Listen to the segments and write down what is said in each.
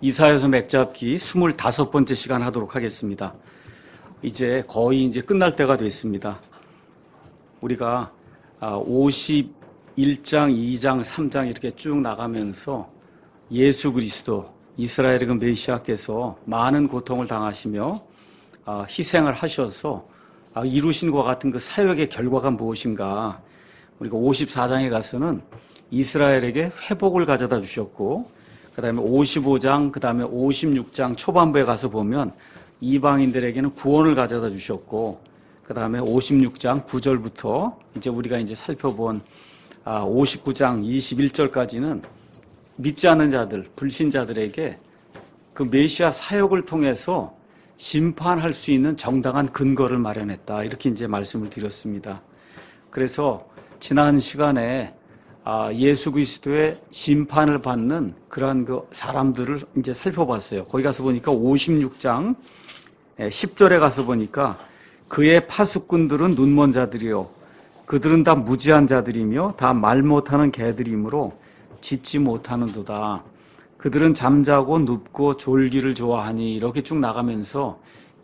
이사야서 맥잡기 25번째 시간 하도록 하겠습니다. 이제 거의 끝날 때가 됐습니다. 우리가 51장, 2장, 3장 이렇게 쭉 나가면서 예수 그리스도, 이스라엘의 그 메시아께서 많은 고통을 당하시며 희생을 하셔서 이루신 것과 같은 그 사역의 결과가 무엇인가. 우리가 54장에 가서는 이스라엘에게 회복을 가져다 주셨고, 그 다음에 55장, 그 다음에 56장 초반부에 가서 보면 이방인들에게는 구원을 가져다 주셨고, 그 다음에 56장 9절부터 이제 우리가 살펴본 59장 21절까지는 믿지 않는 자들, 불신자들에게 그 메시아 사역을 통해서 심판할 수 있는 정당한 근거를 마련했다. 이렇게 말씀을 드렸습니다. 그래서 지난 시간에 예수 그리스도의 심판을 받는 그러한 그 사람들을 살펴봤어요. 거기 가서 보니까 56장 10절에 가서 보니까 그의 파수꾼들은 눈먼 자들이요 그들은 다 무지한 자들이며 다 말 못하는 개들이므로 짖지 못하는도다. 그들은 잠자고 눕고 졸기를 좋아하니, 이렇게 쭉 나가면서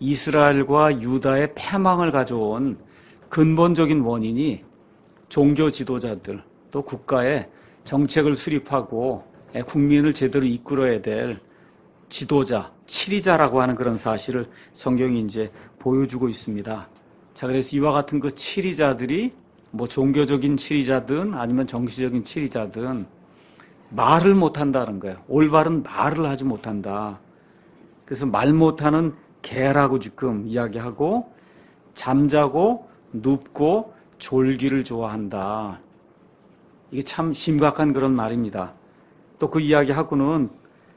이스라엘과 유다의 패망을 가져온 근본적인 원인이 종교 지도자들, 또 국가의 정책을 수립하고 국민을 제대로 이끌어야 될 지도자, 치리자라고 하는 그런 사실을 성경이 보여주고 있습니다. 자, 그래서 이와 같은 그 치리자들이 종교적인 치리자든 아니면 정치적인 치리자든 말을 못한다는 거예요. 올바른 말을 하지 못한다. 그래서 말 못하는 개라고 지금 이야기하고, 잠자고 눕고 졸기를 좋아한다. 이게 참 심각한 그런 말입니다. 또 그 이야기하고는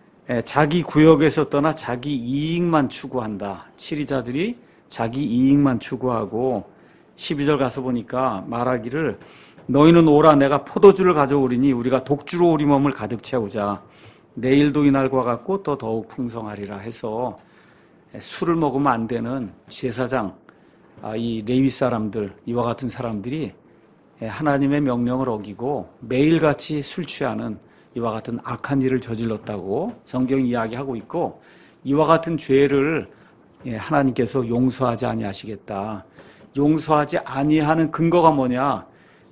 자기 구역에서 떠나 자기 이익만 추구한다. 치리자들이 자기 이익만 추구하고, 12절 가서 보니까 말하기를 너희는 오라, 내가 포도주를 가져오리니 우리가 독주로 우리 몸을 가득 채우자. 내일도 이날과 같고 또 더욱 풍성하리라 해서 술을 먹으면 안 되는 제사장, 이 레위 사람들, 이와 같은 사람들이 하나님의 명령을 어기고 매일같이 술 취하는 이와 같은 악한 일을 저질렀다고 성경이 이야기하고 있고, 이와 같은 죄를 하나님께서 용서하지 아니하시겠다. 용서하지 아니하는 근거가 뭐냐?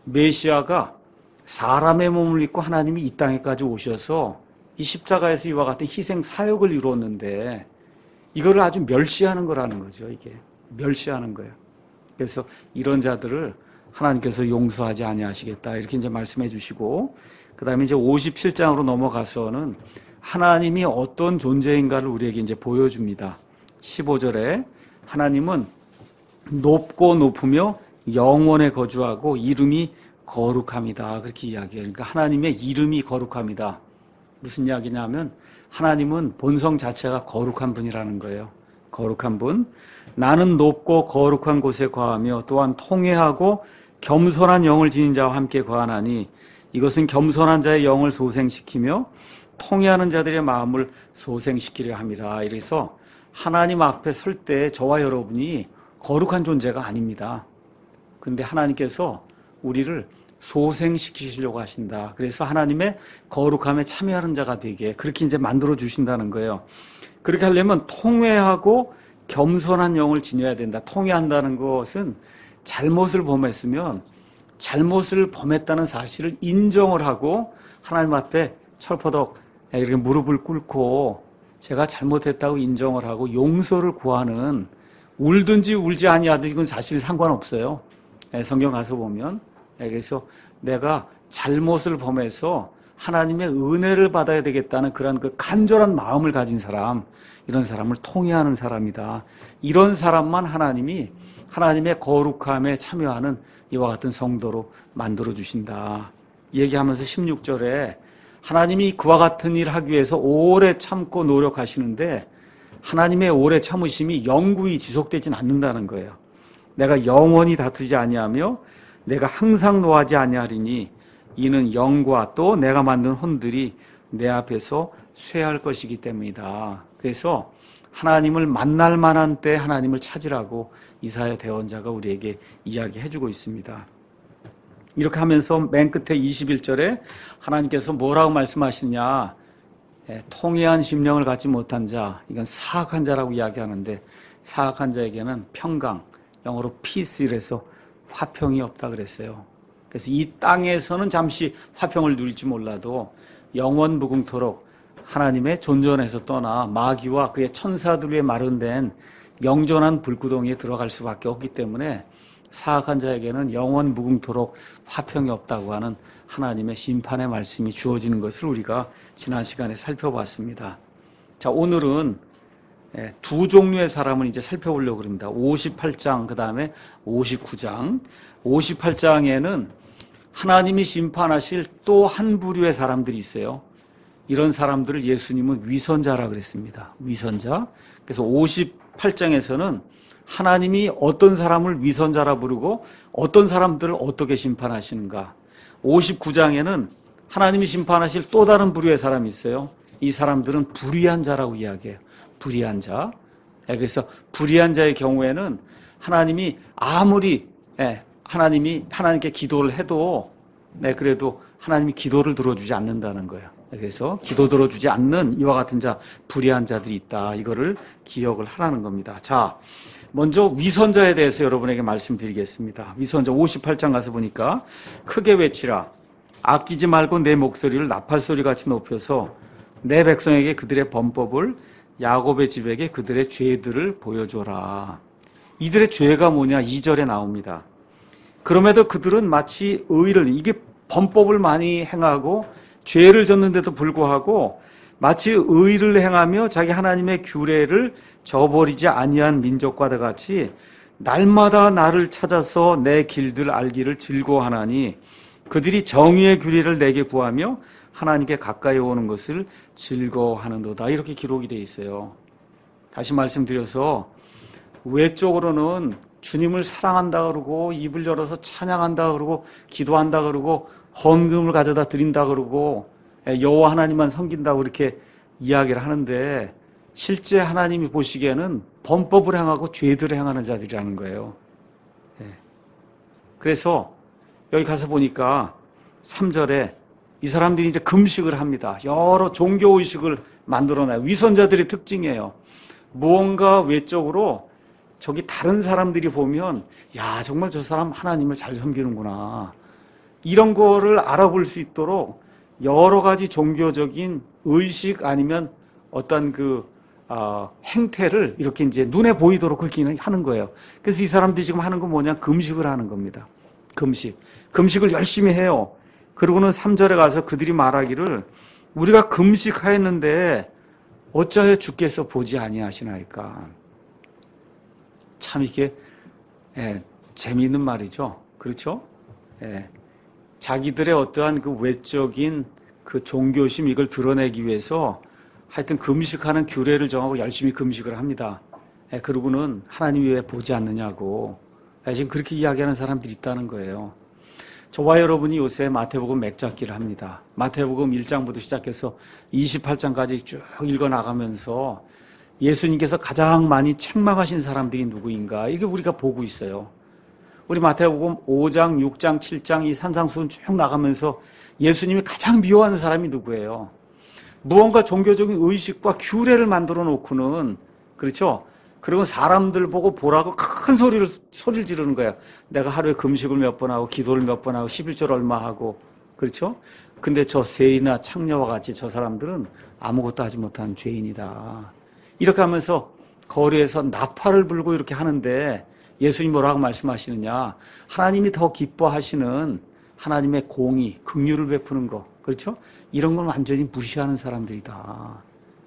메시아가 사람의 몸을 입고 하나님이 이 땅에까지 오셔서 이 십자가에서 이와 같은 희생 사역을 이루었는데, 이거를 아주 멸시하는 거라는 거죠. 이게 멸시하는 거예요. 그래서 이런 자들을 하나님께서 용서하지 아니하시겠다, 이렇게 말씀해 주시고, 그 다음에 57장으로 넘어가서는 하나님이 어떤 존재인가를 우리에게 보여줍니다. 15절에 하나님은 높고 높으며 영원에 거주하고 이름이 거룩합니다. 그렇게 이야기해요. 그러니까 하나님의 이름이 거룩합니다. 무슨 이야기냐면 하나님은 본성 자체가 거룩한 분이라는 거예요. 거룩한 분. 나는 높고 거룩한 곳에 거하며 또한 통회하고 겸손한 영을 지닌 자와 함께 거하나니, 이것은 겸손한 자의 영을 소생시키며 통회하는 자들의 마음을 소생시키려 함이라. 이래서 하나님 앞에 설 때 저와 여러분이 거룩한 존재가 아닙니다. 그런데 하나님께서 우리를 소생시키시려고 하신다. 그래서 하나님의 거룩함에 참여하는 자가 되게 그렇게 만들어 주신다는 거예요. 그렇게 하려면 통회하고 겸손한 영을 지녀야 된다. 통회한다는 것은 잘못을 범했으면 잘못을 범했다는 사실을 인정을 하고 하나님 앞에 철퍼덕 이렇게 무릎을 꿇고 제가 잘못했다고 인정을 하고 용서를 구하는, 울든지 울지 아니하든지 그건 사실 상관없어요. 성경 가서 보면. 그래서 내가 잘못을 범해서 하나님의 은혜를 받아야 되겠다는 그런 그 간절한 마음을 가진 사람, 이런 사람을 통회하는 사람이다. 이런 사람만 하나님이 하나님의 거룩함에 참여하는 이와 같은 성도로 만들어 주신다. 얘기하면서 16절에 하나님이 그와 같은 일을 하기 위해서 오래 참고 노력하시는데, 하나님의 오래 참으심이 영구히 지속되진 않는다는 거예요. 내가 영원히 다투지 아니하며 내가 항상 노하지 아니하리니 이는 영과 또 내가 만든 혼들이 내 앞에서 쇠할 것이기 때문이다. 그래서 하나님을 만날 만한 때 하나님을 찾으라고 이사야 대언자가 우리에게 이야기해주고 있습니다. 이렇게 하면서 맨 끝에 21절에 하나님께서 뭐라고 말씀하시느냐, 통회한 심령을 갖지 못한 자, 이건 사악한 자라고 이야기하는데 사악한 자에게는 평강, 영어로 peace이라서 화평이 없다 그랬어요. 그래서 이 땅에서는 잠시 화평을 누릴지 몰라도 영원 무궁토록 하나님의 존전에서 떠나 마귀와 그의 천사들 위에 마련된 영존한 불구덩이에 들어갈 수밖에 없기 때문에 사악한 자에게는 영원 무궁토록 화평이 없다고 하는 하나님의 심판의 말씀이 주어지는 것을 우리가 지난 시간에 살펴봤습니다. 자, 오늘은 두 종류의 사람을 이제 살펴보려고 합니다. 58장, 그 다음에 59장. 58장에는 하나님이 심판하실 또 한 부류의 사람들이 있어요. 이런 사람들을 예수님은 위선자라 그랬습니다. 위선자. 그래서 58장에서는 하나님이 어떤 사람을 위선자라 부르고 어떤 사람들을 어떻게 심판하시는가. 59장에는 하나님이 심판하실 또 다른 부류의 사람이 있어요. 이 사람들은 불의한 자라고 이야기해요. 불의한 자. 그래서 불의한 자의 경우에는 하나님이 아무리 하나님께 기도를 해도 그래도 하나님이 기도를 들어주지 않는다는 거예요. 그래서 기도 들어주지 않는 이와 같은 자, 불의한 자들이 있다. 이거를 기억을 하라는 겁니다. 자, 먼저 위선자에 대해서 여러분에게 말씀드리겠습니다. 위선자 58장 가서 보니까 크게 외치라. 아끼지 말고 내 목소리를 나팔소리 같이 높여서 내 백성에게 그들의 범법을, 야곱의 집에게 그들의 죄들을 보여줘라. 이들의 죄가 뭐냐? 2절에 나옵니다. 그럼에도 그들은 마치 이게 범법을 많이 행하고 죄를 졌는데도 불구하고 마치 의를 행하며 자기 하나님의 규례를 저버리지 아니한 민족과 같이 날마다 나를 찾아서 내 길들 알기를 즐거워하나니 그들이 정의의 규례를 내게 구하며 하나님께 가까이 오는 것을 즐거워하는도다. 이렇게 기록이 되어 있어요. 다시 말씀드려서 외적으로는 주님을 사랑한다 그러고 입을 열어서 찬양한다 그러고 기도한다 그러고 헌금을 가져다 드린다 그러고 여호와 하나님만 섬긴다고 이렇게 이야기를 하는데 실제 하나님이 보시기에는 범법을 행하고 죄들을 행하는 자들이라는 거예요. 그래서 여기 가서 보니까 3절에 이 사람들이 이제 금식을 합니다. 여러 종교의식을 만들어놔요. 위선자들의 특징이에요. 무언가 외적으로 저기 다른 사람들이 보면 야 정말 저 사람 하나님을 잘 섬기는구나. 이런 거를 알아볼 수 있도록 여러 가지 종교적인 의식 아니면 어떤 행태를 이렇게 이제 눈에 보이도록 그렇게 하는 거예요. 그래서 이 사람들이 지금 하는 건 뭐냐? 금식을 하는 겁니다. 금식을 열심히 해요. 그러고는 3절에 가서 그들이 말하기를 우리가 금식하였는데 어찌하여 주께서 보지 아니하시나이까. 참 이게 재미있는 말이죠. 그렇죠? 자기들의 어떠한 그 외적인 그 종교심 이걸 드러내기 위해서 하여튼 금식하는 규례를 정하고 열심히 금식을 합니다. 그러고는 하나님이 왜 보지 않느냐고 지금 그렇게 이야기하는 사람들이 있다는 거예요. 저와 여러분이 요새 마태복음 맥잡기를 합니다. 마태복음 1장부터 시작해서 28장까지 쭉 읽어나가면서 예수님께서 가장 많이 책망하신 사람들이 누구인가 이게 우리가 보고 있어요. 우리 마태복음 5장, 6장, 7장 이 산상수훈 쭉 나가면서 예수님이 가장 미워하는 사람이 누구예요? 무언가 종교적인 의식과 규례를 만들어 놓고는 그렇죠? 그리고 사람들 보고 보라고 큰 소리를 지르는 거예요. 내가 하루에 금식을 몇 번 하고 기도를 몇 번 하고 11절 얼마 하고 그렇죠? 근데 저 세리나 창녀와 같이 저 사람들은 아무것도 하지 못한 죄인이다. 이렇게 하면서 거리에서 나팔을 불고 이렇게 하는데 예수님 뭐라고 말씀하시느냐? 하나님이 더 기뻐하시는 하나님의 공의, 긍휼을 베푸는 거 그렇죠? 이런 건 완전히 무시하는 사람들이다.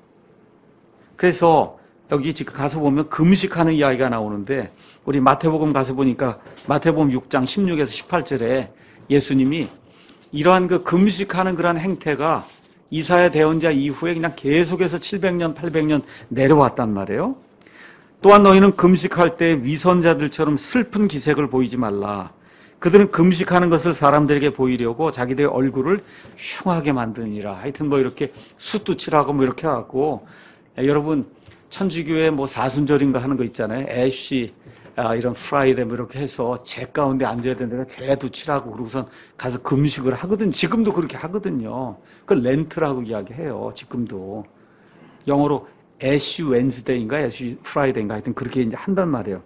그래서 여기 지금 가서 보면 금식하는 이야기가 나오는데 우리 마태복음 가서 보니까 마태복음 6장 16에서 18절에 예수님이 이러한 그 금식하는 그런 행태가 이사야 대언자 이후에 그냥 계속해서 700년, 800년 내려왔단 말이에요. 또한 너희는 금식할 때 위선자들처럼 슬픈 기색을 보이지 말라. 그들은 금식하는 것을 사람들에게 보이려고 자기들의 얼굴을 흉하게 만드니라. 하여튼 뭐 이렇게 숯도 칠하고 뭐 이렇게 해갖고 여러분 천주교의 뭐 사순절인가 하는 거 있잖아요. 애쉬 이런 프라이데이 뭐 이렇게 해서 재 가운데 앉아야 되는데 재도 칠하고 그러고선 가서 금식을 하거든요. 지금도 그렇게 하거든요. 그걸 렌트라고 이야기해요. 지금도. 영어로 애쉬 웬스데이인가 애쉬 프라이데이인가 하여튼 그렇게 이제 한단 말이에요.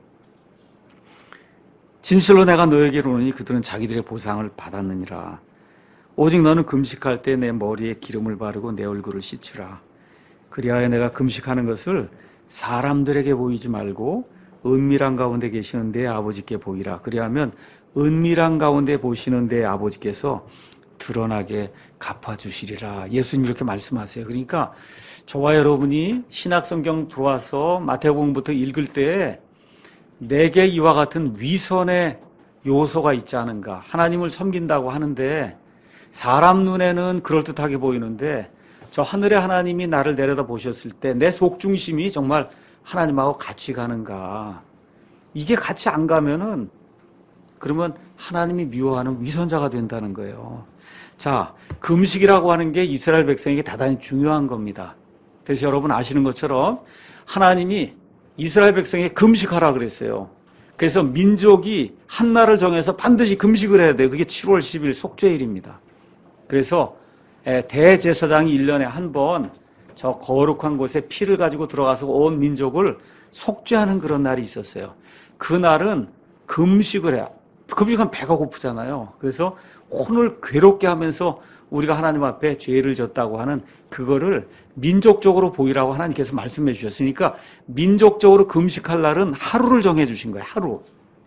진실로 내가 너에게 이르노니 그들은 자기들의 보상을 받았느니라. 오직 너는 금식할 때 내 머리에 기름을 바르고 내 얼굴을 씻으라. 그리하여 내가 금식하는 것을 사람들에게 보이지 말고 은밀한 가운데 계시는 내 아버지께 보이라. 그리하면 은밀한 가운데 보시는 내 아버지께서 드러나게 갚아주시리라. 예수님 이렇게 말씀하세요. 그러니까 저와 여러분이 신약성경 들어와서 마태복음부터 읽을 때 내게 이와 같은 위선의 요소가 있지 않은가. 하나님을 섬긴다고 하는데 사람 눈에는 그럴듯하게 보이는데 저 하늘의 하나님이 나를 내려다 보셨을 때 내 속중심이 정말 하나님하고 같이 가는가. 이게 같이 안 가면은 그러면 하나님이 미워하는 위선자가 된다는 거예요. 자, 금식이라고 하는 게 이스라엘 백성에게 대단히 중요한 겁니다. 그래서 여러분 아시는 것처럼 하나님이 이스라엘 백성에게 금식하라 그랬어요. 그래서 민족이 한 날을 정해서 반드시 금식을 해야 돼요. 그게 7월 10일 속죄일입니다. 그래서 대제사장이 1년에 한 번 저 거룩한 곳에 피를 가지고 들어가서 온 민족을 속죄하는 그런 날이 있었어요. 그날은 금식을 해요. 금식하면 배가 고프잖아요. 그래서 혼을 괴롭게 하면서 우리가 하나님 앞에 죄를 졌다고 하는 그거를 민족적으로 보이라고 하나님께서 말씀해 주셨으니까 민족적으로 금식할 날은 하루를 정해 주신 거예요. 하루.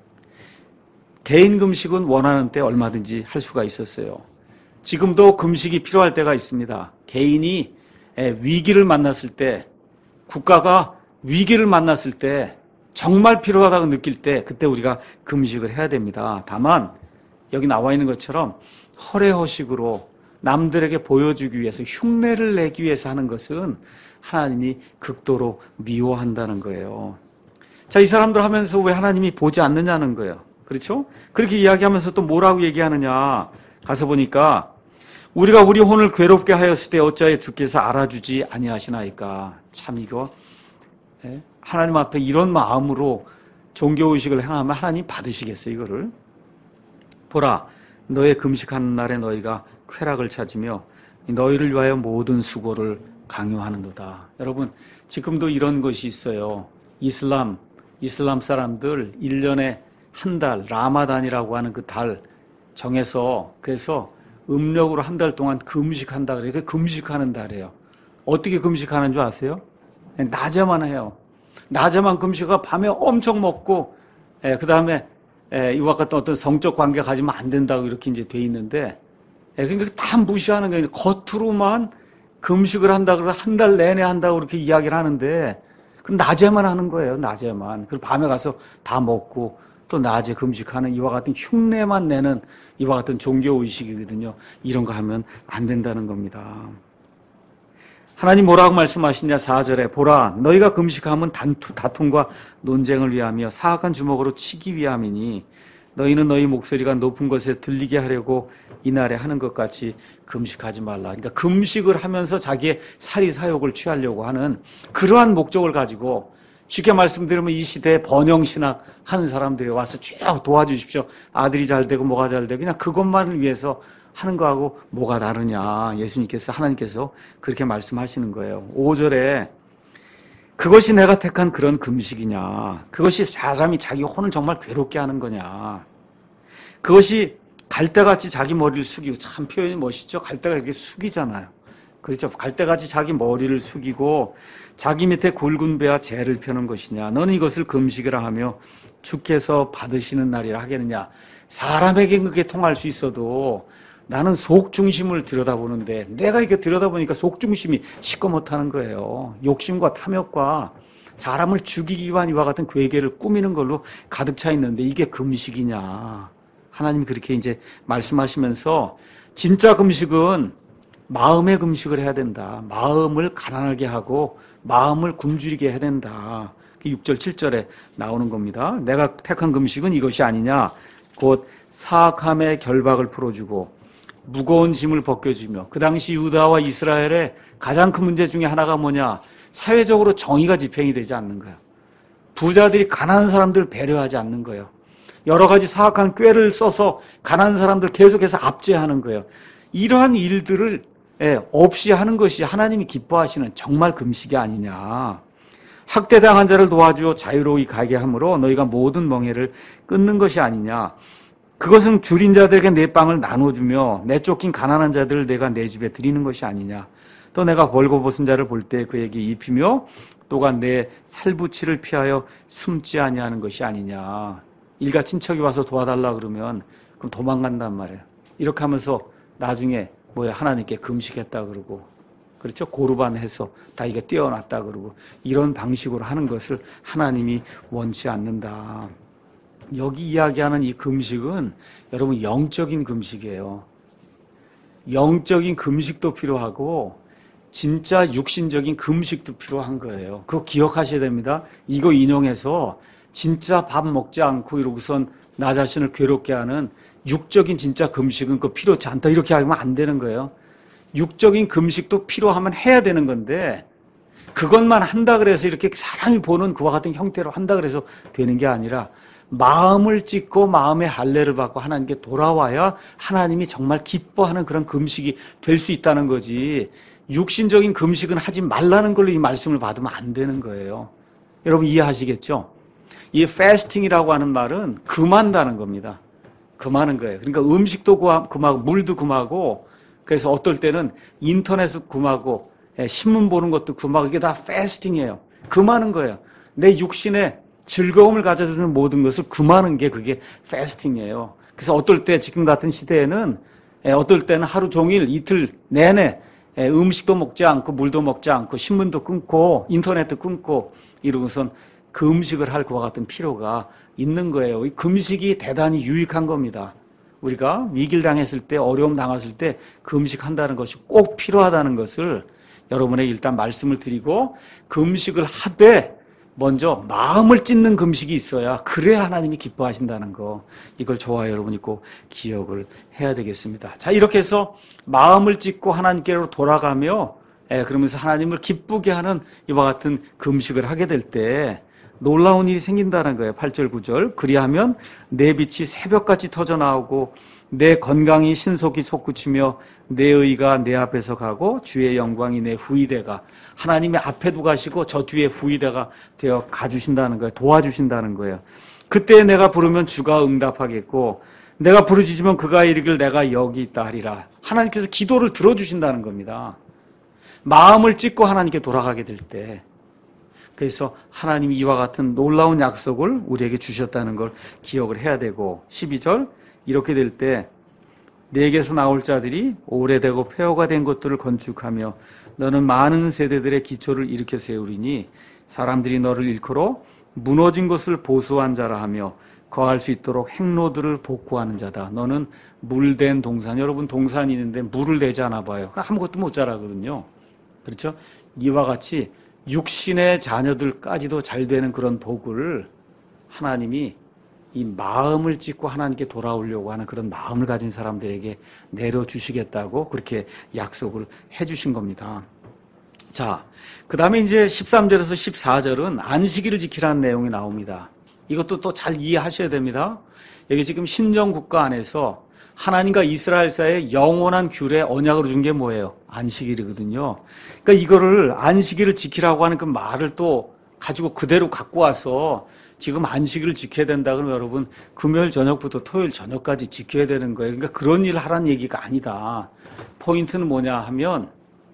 개인 금식은 원하는 때 얼마든지 할 수가 있었어요. 지금도 금식이 필요할 때가 있습니다. 개인이 위기를 만났을 때, 국가가 위기를 만났을 때 정말 필요하다고 느낄 때 그때 우리가 금식을 해야 됩니다. 다만 여기 나와 있는 것처럼 허례허식으로 남들에게 보여주기 위해서 흉내를 내기 위해서 하는 것은 하나님이 극도로 미워한다는 거예요. 자, 이 사람들 하면서 왜 하나님이 보지 않느냐는 거예요. 그렇죠? 그렇게 이야기하면서 또 뭐라고 얘기하느냐. 가서 보니까 우리가 우리 혼을 괴롭게 하였을 때 어찌하여 주께서 알아주지 아니하시나이까. 참 이거 하나님 앞에 이런 마음으로 종교의식을 행하면 하나님 받으시겠어요, 이거를? 보라, 너의 금식하는 날에 너희가 쾌락을 찾으며 너희를 위하여 모든 수고를 강요하는도다. 여러분, 지금도 이런 것이 있어요. 이슬람 사람들 1년에 한 달, 라마단이라고 하는 그 달 정해서 그래서 음력으로 한 달 동안 금식한다 그래요. 그게 금식하는 달이에요. 어떻게 금식하는 줄 아세요? 낮에만 해요. 낮에만 금식하고 밤에 엄청 먹고, 그 다음에 이와 같은 어떤 성적 관계 가지면 안 된다고 이렇게 이제 돼 있는데, 그러니까 다 무시하는 거예요. 겉으로만 금식을 한다 그래서 한 달 내내 한다고 그렇게 이야기를 하는데, 그 낮에만 하는 거예요. 낮에만. 그리고 밤에 가서 다 먹고, 또 낮에 금식하는 이와 같은 흉내만 내는 이와 같은 종교의식이거든요. 이런 거 하면 안 된다는 겁니다. 하나님 뭐라고 말씀하시냐. 4절에 보라 너희가 금식하면 다툼과 논쟁을 위하며 사악한 주먹으로 치기 위함이니 너희는 너희 목소리가 높은 곳에 들리게 하려고 이날에 하는 것 같이 금식하지 말라. 그러니까 금식을 하면서 자기의 사리사욕을 취하려고 하는 그러한 목적을 가지고 쉽게 말씀드리면 이 시대에 번영신학 하는 사람들이 와서 쭉 도와주십시오. 아들이 잘 되고 뭐가 잘 되고 그냥 그것만을 위해서 하는 거하고 뭐가 다르냐. 예수님께서 하나님께서 그렇게 말씀하시는 거예요. 5절에 그것이 내가 택한 그런 금식이냐. 그것이 사람이 자기 혼을 정말 괴롭게 하는 거냐. 그것이 갈대같이 자기 머리를 숙이고 참 표현이 멋있죠. 갈대가 이렇게 숙이잖아요. 그렇죠. 갈대같이 자기 머리를 숙이고 자기 밑에 굵은 배와 재를 펴는 것이냐. 너는 이것을 금식이라 하며 주께서 받으시는 날이라 하겠느냐. 사람에게 그게 통할 수 있어도 나는 속중심을 들여다보는데 내가 이렇게 들여다보니까 속중심이 시꺼멓다는 거예요. 욕심과 탐욕과 사람을 죽이기 위한 이와 같은 괴계를 꾸미는 걸로 가득 차 있는데 이게 금식이냐. 하나님이 그렇게 이제 말씀하시면서 진짜 금식은 마음의 금식을 해야 된다. 마음을 가난하게 하고 마음을 굶주리게 해야 된다. 6절, 7절에 나오는 겁니다. 내가 택한 금식은 이것이 아니냐. 곧 사악함의 결박을 풀어주고 무거운 짐을 벗겨주며 그 당시 유다와 이스라엘의 가장 큰 문제 중에 하나가 뭐냐. 사회적으로 정의가 집행이 되지 않는 거야. 부자들이 가난한 사람들을 배려하지 않는 거예요. 여러 가지 사악한 꾀를 써서 가난한 사람들 계속해서 압제하는 거예요. 이러한 일들을 없이 하는 것이 하나님이 기뻐하시는 정말 금식이 아니냐. 학대당한 자를 도와주어 자유로이 가게 함으로 너희가 모든 멍에를 끊는 것이 아니냐. 그것은 줄인 자들에게 내 빵을 나눠주며 내쫓긴 가난한 자들을 내가 내 집에 드리는 것이 아니냐. 또 내가 벌거벗은 자를 볼 때 그에게 입히며 또한 내 살부치를 피하여 숨지 아니하는 것이 아니냐. 일가 친척이 와서 도와달라 그러면 그럼 도망간단 말이에요. 이렇게 하면서 나중에 하나님께 금식했다 그러고, 그렇죠? 고르반 해서 다 이게 떼어놨다 그러고, 이런 방식으로 하는 것을 하나님이 원치 않는다. 여기 이야기하는 이 금식은 여러분 영적인 금식이에요. 영적인 금식도 필요하고 진짜 육신적인 금식도 필요한 거예요. 그거 기억하셔야 됩니다. 이거 인용해서 진짜 밥 먹지 않고 이러고선 나 자신을 괴롭게 하는 육적인 진짜 금식은 그거 필요치 않다 이렇게 하면 안 되는 거예요. 육적인 금식도 필요하면 해야 되는 건데 그것만 한다 그래서 이렇게 사람이 보는 그와 같은 형태로 한다 그래서 되는 게 아니라 마음을 찢고 마음의 할례를 받고 하나님께 돌아와야 하나님이 정말 기뻐하는 그런 금식이 될 수 있다는 거지. 육신적인 금식은 하지 말라는 걸로 이 말씀을 받으면 안 되는 거예요. 여러분 이해하시겠죠? 이 패스팅이라고 하는 말은 금한다는 겁니다. 금하는 거예요. 그러니까 음식도 금하고 물도 금하고, 그래서 어떨 때는 인터넷도 금하고 신문 보는 것도 금하고, 이게 다 패스팅이에요. 금하는 거예요. 내 육신에 즐거움을 가져주는 모든 것을 금하는 게 그게 패스팅이에요. 그래서 어떨 때 지금 같은 시대에는 어떨 때는 하루 종일 이틀 내내 음식도 먹지 않고 물도 먹지 않고 신문도 끊고 인터넷도 끊고 이러고선 금식을 할 것과 같은 필요가 있는 거예요. 이 금식이 대단히 유익한 겁니다. 우리가 위기를 당했을 때, 어려움 당했을 때 금식한다는 것이 꼭 필요하다는 것을 여러분에게 일단 말씀을 드리고, 금식을 하되 먼저 마음을 찢는 금식이 있어야 그래야 하나님이 기뻐하신다는 거, 이걸 저와 여러분이 꼭 기억을 해야 되겠습니다. 자, 이렇게 해서 마음을 찢고 하나님께로 돌아가며 그러면서 하나님을 기쁘게 하는 이와 같은 금식을 하게 될 때 놀라운 일이 생긴다는 거예요. 8절 9절. 그리하면 내 빛이 새벽같이 터져나오고 내 건강이 신속히 솟구치며 내 의가 내 앞에서 가고 주의 영광이 내 후이대가, 하나님이 앞에도 가시고 저 뒤에 후이대가 되어 가주신다는 거예요. 도와주신다는 거예요. 그때 내가 부르면 주가 응답하겠고 내가 부르짖으면 그가 이르기를 내가 여기 있다 하리라. 하나님께서 기도를 들어주신다는 겁니다. 마음을 찢고 하나님께 돌아가게 될 때. 그래서 하나님이 이와 같은 놀라운 약속을 우리에게 주셨다는 걸 기억을 해야 되고, 12절 이렇게 될 때 내게서 나올 자들이 오래되고 폐허가 된 것들을 건축하며 너는 많은 세대들의 기초를 일으켜 세우리니 사람들이 너를 일컬어 무너진 것을 보수한 자라 하며 거할 수 있도록 행로들을 복구하는 자다. 너는 물된 동산. 여러분 동산이 있는데 물을 대지 않아 봐요. 아무것도 못 자라거든요. 그렇죠? 이와 같이 육신의 자녀들까지도 잘 되는 그런 복을 하나님이 이 마음을 찢고 하나님께 돌아오려고 하는 그런 마음을 가진 사람들에게 내려주시겠다고 그렇게 약속을 해주신 겁니다. 자, 그 다음에 이제 13절에서 14절은 안식일을 지키라는 내용이 나옵니다. 이것도 또 잘 이해하셔야 됩니다. 여기 지금 신정국가 안에서 하나님과 이스라엘 사이의 영원한 규례 언약으로 준 게 뭐예요? 안식일이거든요. 그러니까 이거를 안식일을 지키라고 하는 그 말을 또 가지고 그대로 갖고 와서 지금 안식일을 지켜야 된다 그러면 여러분 금요일 저녁부터 토요일 저녁까지 지켜야 되는 거예요. 그러니까 그런 일을 하라는 얘기가 아니다. 포인트는 뭐냐 하면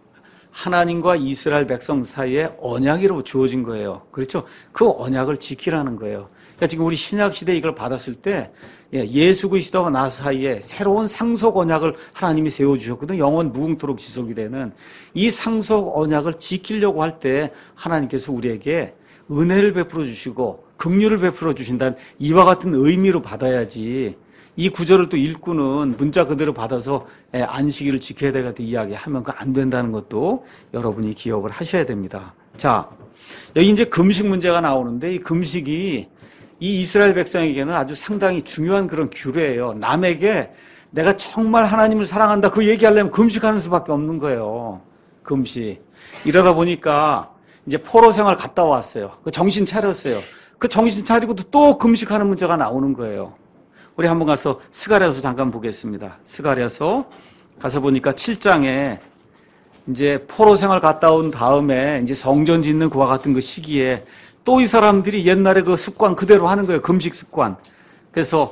하나님과 이스라엘 백성 사이에 언약으로 주어진 거예요. 그렇죠? 그 언약을 지키라는 거예요. 그러니까 지금 우리 신약 시대에 이걸 받았을 때 예수 그리스도와 나 사이에 새로운 상속 언약을 하나님이 세워주셨거든요. 영원 무궁토록 지속이 되는 이 상속 언약을 지키려고 할 때 하나님께서 우리에게 은혜를 베풀어 주시고 긍휼을 베풀어 주신다는 이와 같은 의미로 받아야지, 이 구절을 또 읽고는 문자 그대로 받아서 안식일을 지켜야 되겠다 이야기하면 그거 안 된다는 것도 여러분이 기억을 하셔야 됩니다. 자, 여기 이제 금식 문제가 나오는데 이 금식이 이 이스라엘 백성에게는 아주 상당히 중요한 그런 규례예요. 남에게 내가 정말 하나님을 사랑한다 그 얘기하려면 금식하는 수밖에 없는 거예요. 금식. 이러다 보니까 이제 포로 생활 갔다 왔어요. 정신 차렸어요. 그 정신 차리고도 또 금식하는 문제가 나오는 거예요. 우리 한번 가서 스가랴서 잠깐 보겠습니다. 스가랴서 가서 보니까 7장에 이제 포로 생활 갔다 온 다음에 이제 성전 짓는 그와 같은 그 시기에 또 이 사람들이 옛날에 그 습관 그대로 하는 거예요. 금식 습관. 그래서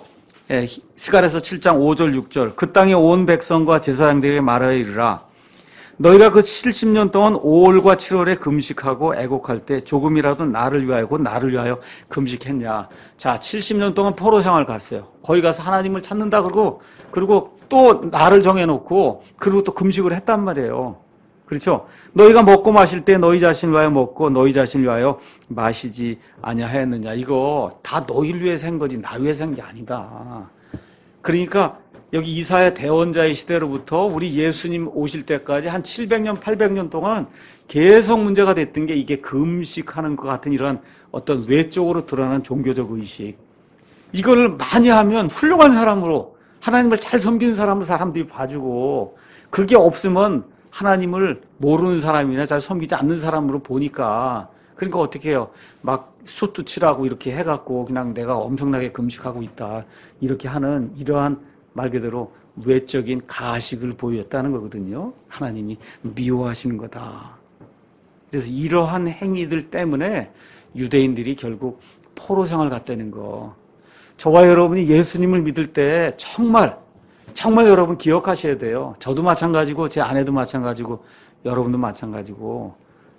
스가랴서 7장 5절 6절 그 땅에 온 백성과 제사장들에게 말하여 이르라 너희가 그 70년 동안 5월과 7월에 금식하고 애곡할 때 조금이라도 나를 위하여 금식했냐. 자, 70년 동안 포로 생활 갔어요. 거기 가서 하나님을 찾는다 그리고 또 나를 정해놓고 그리고 또 금식을 했단 말이에요. 그렇죠? 너희가 먹고 마실 때 너희 자신을 위하여 먹고 너희 자신을 위하여 마시지 아니하였느냐. 이거 다 너희를 위해서 한 거지 나 위해서 한 게 아니다. 그러니까 여기 이사야 대언자의 시대로부터 우리 예수님 오실 때까지 한 700년, 800년 동안 계속 문제가 됐던 게 이게 금식하는 것 같은 이러한 어떤 외적으로 드러나는 종교적 의식. 이걸 많이 하면 훌륭한 사람으로 하나님을 잘 섬기는 사람으로 사람들이 봐주고 그게 없으면 하나님을 모르는 사람이나 잘 섬기지 않는 사람으로 보니까 그러니까 어떻게 해요? 막 숫도 칠하고 이렇게 해갖고 그냥 내가 엄청나게 금식하고 있다. 이렇게 하는 이러한 말 그대로 외적인 가식을 보였다는 거거든요. 하나님이 미워하시는 거다. 그래서 이러한 행위들 때문에 유대인들이 결국 포로 생활 갔다는 거. 저와 여러분이 예수님을 믿을 때 정말 여러분 기억하셔야 돼요. 저도 마찬가지고 제 아내도 마찬가지고 여러분도 마찬가지고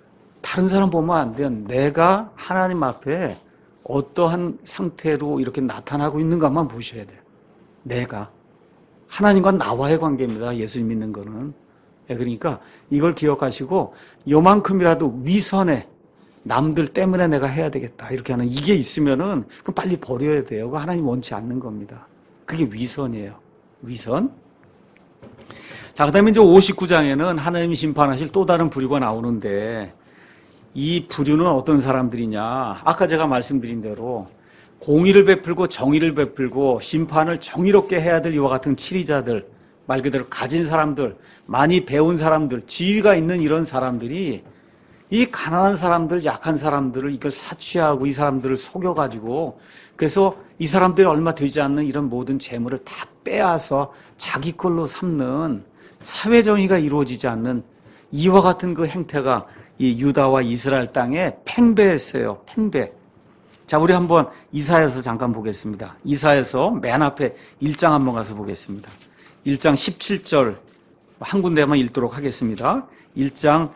다른 사람 보면 안 돼요. 내가 하나님 앞에 어떠한 상태로 이렇게 나타나고 있는가만 보셔야 돼요. 내가. 하나님과 나와의 관계입니다. 예수님 믿는 거는. 그러니까 이걸 기억하시고 요만큼이라도 위선에 남들 때문에 내가 해야 되겠다 이렇게 하는 이게 있으면은 그럼 빨리 버려야 돼요. 그거 하나님 원치 않는 겁니다. 그게 위선이에요. 위선. 자, 그 다음에 이제 59장에는 하나님이 심판하실 또 다른 부류가 나오는데 이 부류는 어떤 사람들이냐. 아까 제가 말씀드린 대로 공의를 베풀고 정의를 베풀고 심판을 정의롭게 해야 될 이와 같은 치리자들, 말 그대로 가진 사람들, 많이 배운 사람들, 지위가 있는 이런 사람들이 이 가난한 사람들, 약한 사람들을 이걸 사취하고 이 사람들을 속여가지고 그래서 이 사람들이 얼마 되지 않는 이런 모든 재물을 다 빼앗아 자기 걸로 삼는 사회정의가 이루어지지 않는 이와 같은 그 행태가 이 유다와 이스라엘 땅에 팽배했어요. 팽배. 자, 우리 한번 이사야서 잠깐 보겠습니다. 이사야서 맨 앞에 1장 한번 가서 보겠습니다. 1장 17절 한 군데만 읽도록 하겠습니다. 1장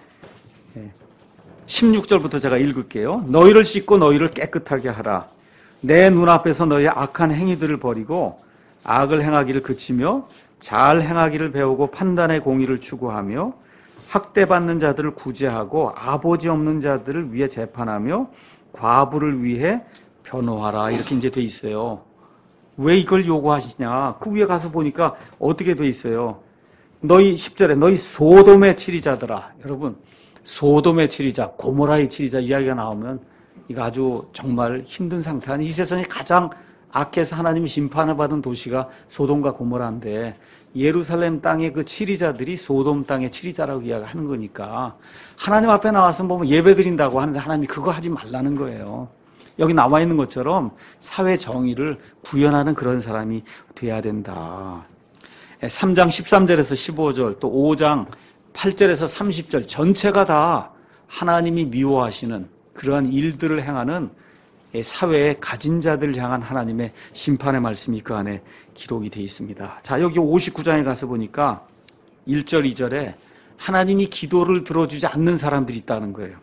16절부터 제가 읽을게요. 너희를 씻고 너희를 깨끗하게 하라. 내 눈앞에서 너희의 악한 행위들을 버리고 악을 행하기를 그치며 잘 행하기를 배우고 판단의 공의를 추구하며 학대받는 자들을 구제하고 아버지 없는 자들을 위해 재판하며 과부를 위해 변호하라. 이렇게 이제 돼 있어요. 왜 이걸 요구하시냐? 그 위에 가서 보니까 어떻게 돼 있어요? 너희 10절에 너희 소돔의 치리자들아. 여러분, 소돔의 치리자, 고모라의 치리자 이야기가 나오면 이거 아주 정말 힘든 상태 아니 이 세상에 가장 악해서 하나님이 심판을 받은 도시가 소돔과 고모라인데 예루살렘 땅의 그 치리자들이 소돔 땅의 치리자라고 이야기하는 거니까 하나님 앞에 나와서 보면 예배 드린다고 하는데 하나님이 그거 하지 말라는 거예요. 여기 나와 있는 것처럼 사회 정의를 구현하는 그런 사람이 돼야 된다. 3장 13절에서 15절 또 5장 8절에서 30절 전체가 다 하나님이 미워하시는 그러한 일들을 행하는 사회의 가진 자들을 향한 하나님의 심판의 말씀이 그 안에 기록이 되어 있습니다. 자, 여기 59장에 가서 보니까 1절, 2절에 하나님이 기도를 들어주지 않는 사람들이 있다는 거예요.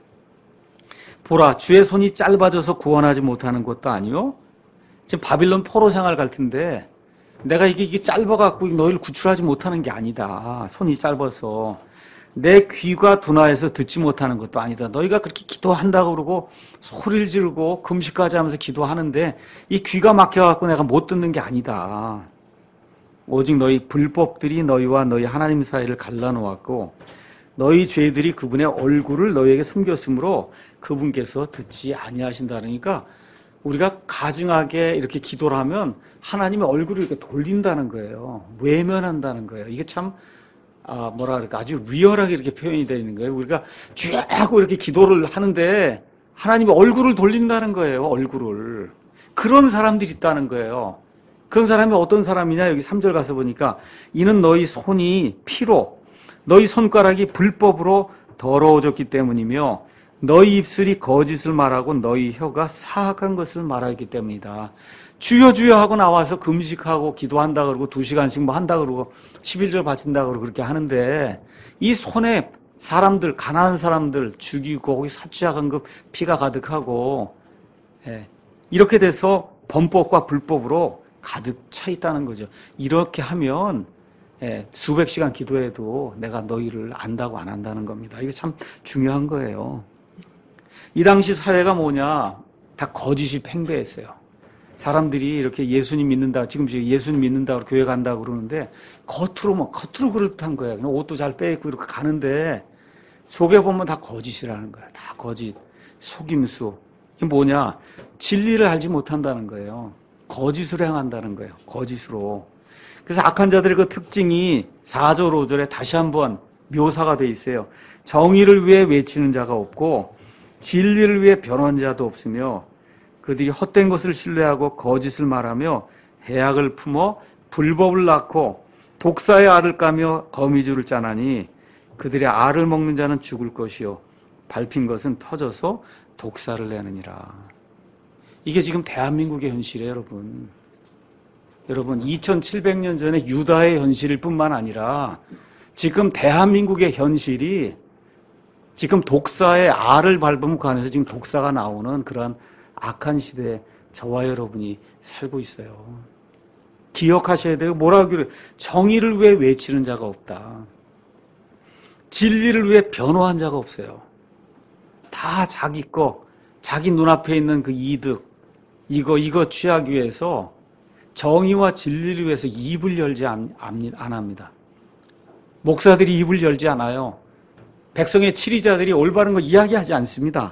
보라, 주의 손이 짧아져서 구원하지 못하는 것도 아니요. 지금 바빌론 포로 생활 갈 텐데 내가 이게 짧아갖고 너희를 구출하지 못하는 게 아니다. 손이 짧아서. 내 귀가 둔하여서 듣지 못하는 것도 아니다. 너희가 그렇게 기도한다고 그러고 소리를 지르고 금식까지 하면서 기도하는데 이 귀가 막혀갖고 내가 못 듣는 게 아니다. 오직 너희 불법들이 너희와 너희 하나님 사이를 갈라놓았고 너희 죄들이 그분의 얼굴을 너희에게 숨겼으므로 그분께서 듣지 아니하신다. 그러니까 우리가 가증하게 이렇게 기도를 하면 하나님의 얼굴을 이렇게 돌린다는 거예요. 외면한다는 거예요. 이게 참 뭐라 그럴까 아주 리얼하게 이렇게 표현이 되어 있는 거예요. 우리가 쭉 하고 이렇게 기도를 하는데 하나님의 얼굴을 돌린다는 거예요. 얼굴을. 그런 사람들이 있다는 거예요. 그런 사람이 어떤 사람이냐? 여기 3절 가서 보니까 이는 너희 손이 피로 너희 손가락이 불법으로 더러워졌기 때문이며 너희 입술이 거짓을 말하고 너희 혀가 사악한 것을 말하기 때문이다. 주여 주여 하고 나와서 금식하고 기도한다 그러고 2시간씩 뭐 한다 그러고 11절 바친다 그러고 그렇게 하는데 이 손에 사람들, 가난한 사람들 죽이고 거기 사취하간급 피가 가득하고 이렇게 돼서 범법과 불법으로 가득 차 있다는 거죠. 이렇게 하면 수백 시간 기도해도 내가 너희를 안다고 안 한다는 겁니다. 이게 참 중요한 거예요. 이 당시 사회가 뭐냐? 다 거짓이 팽배했어요. 사람들이 이렇게 예수님 믿는다, 지금 예수님 믿는다고 교회 간다고 그러는데 겉으로 그렇단 거예요. 그냥 옷도 잘 빼입고 이렇게 가는데 속에 보면 다 거짓이라는 거예요. 다 거짓, 속임수. 이게 뭐냐? 진리를 알지 못한다는 거예요. 거짓으로 행한다는 거예요. 거짓으로. 그래서 악한 자들의 그 특징이 4절, 5절에 다시 한번 묘사가 돼 있어요. 정의를 위해 외치는 자가 없고 진리를 위해 변호하는 자도 없으며 그들이 헛된 것을 신뢰하고 거짓을 말하며 해악을 품어 불법을 낳고 독사의 알을 까며 거미줄을 짜나니 그들의 알을 먹는 자는 죽을 것이요 밟힌 것은 터져서 독사를 내느니라. 이게 지금 대한민국의 현실이에요, 여러분. 여러분, 2700년 전에 유다의 현실일 뿐만 아니라 지금 대한민국의 현실이 지금 독사의 알을 밟으면 그 안에서 지금 독사가 나오는 그런 악한 시대에 저와 여러분이 살고 있어요. 기억하셔야 돼요. 뭐라고 그래요? 정의를 위해 외치는 자가 없다. 진리를 위해 변호한 자가 없어요. 다 자기 거, 자기 눈앞에 있는 그 이득, 이거 취하기 위해서 정의와 진리를 위해서 입을 열지 안 합니다. 목사들이 입을 열지 않아요. 백성의 치리자들이 올바른 거 이야기하지 않습니다.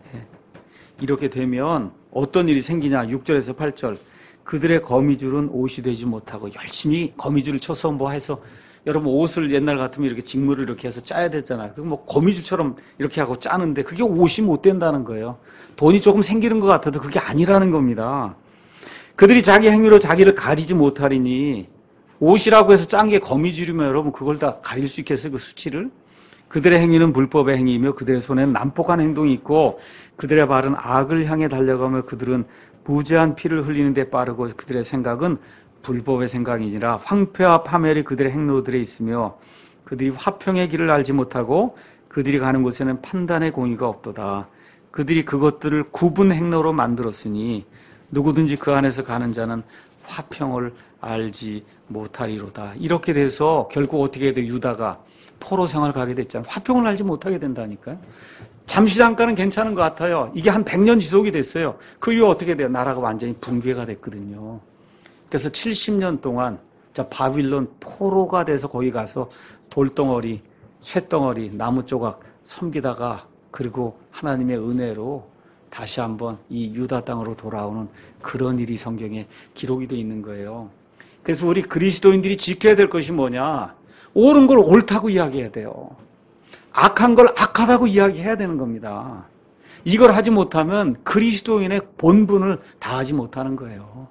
이렇게 되면 어떤 일이 생기냐? 6절에서 8절. 그들의 거미줄은 옷이 되지 못하고 열심히 거미줄을 쳐서 뭐 해서 여러분 옷을 옛날 같으면 이렇게 직물을 이렇게 해서 짜야 되잖아요. 그 뭐 거미줄처럼 이렇게 하고 짜는데 그게 옷이 못 된다는 거예요. 돈이 조금 생기는 것 같아도 그게 아니라는 겁니다. 그들이 자기 행위로 자기를 가리지 못하리니 옷이라고 해서 짠 게 거미줄이면 여러분 그걸 다 가릴 수 있겠어요? 그 수치를? 그들의 행위는 불법의 행위이며 그들의 손에는 난폭한 행동이 있고 그들의 발은 악을 향해 달려가며 그들은 무죄한 피를 흘리는 데 빠르고 그들의 생각은 불법의 생각이니라. 황폐와 파멸이 그들의 행로들에 있으며 그들이 화평의 길을 알지 못하고 그들이 가는 곳에는 판단의 공의가 없도다. 그들이 그것들을 구분 행로로 만들었으니 누구든지 그 안에서 가는 자는 화평을 알지 못하리로다. 이렇게 돼서 결국 어떻게 돼요? 유다가 포로 생활을 가게 됐잖아요. 화평을 알지 못하게 된다니까요. 잠시 잠깐은 괜찮은 것 같아요. 이게 한 100년 지속이 됐어요. 그 이후 어떻게 돼요? 나라가 완전히 붕괴가 됐거든요. 그래서 70년 동안 바빌론 포로가 돼서 거기 가서 돌덩어리, 쇳덩어리, 나무 조각 섬기다가 그리고 하나님의 은혜로 다시 한번 이 유다 땅으로 돌아오는 그런 일이 성경에 기록이 되어 있는 거예요. 그래서 우리 그리스도인들이 지켜야 될 것이 뭐냐? 옳은 걸 옳다고 이야기해야 돼요. 악한 걸 악하다고 이야기해야 되는 겁니다. 이걸 하지 못하면 그리스도인의 본분을 다하지 못하는 거예요.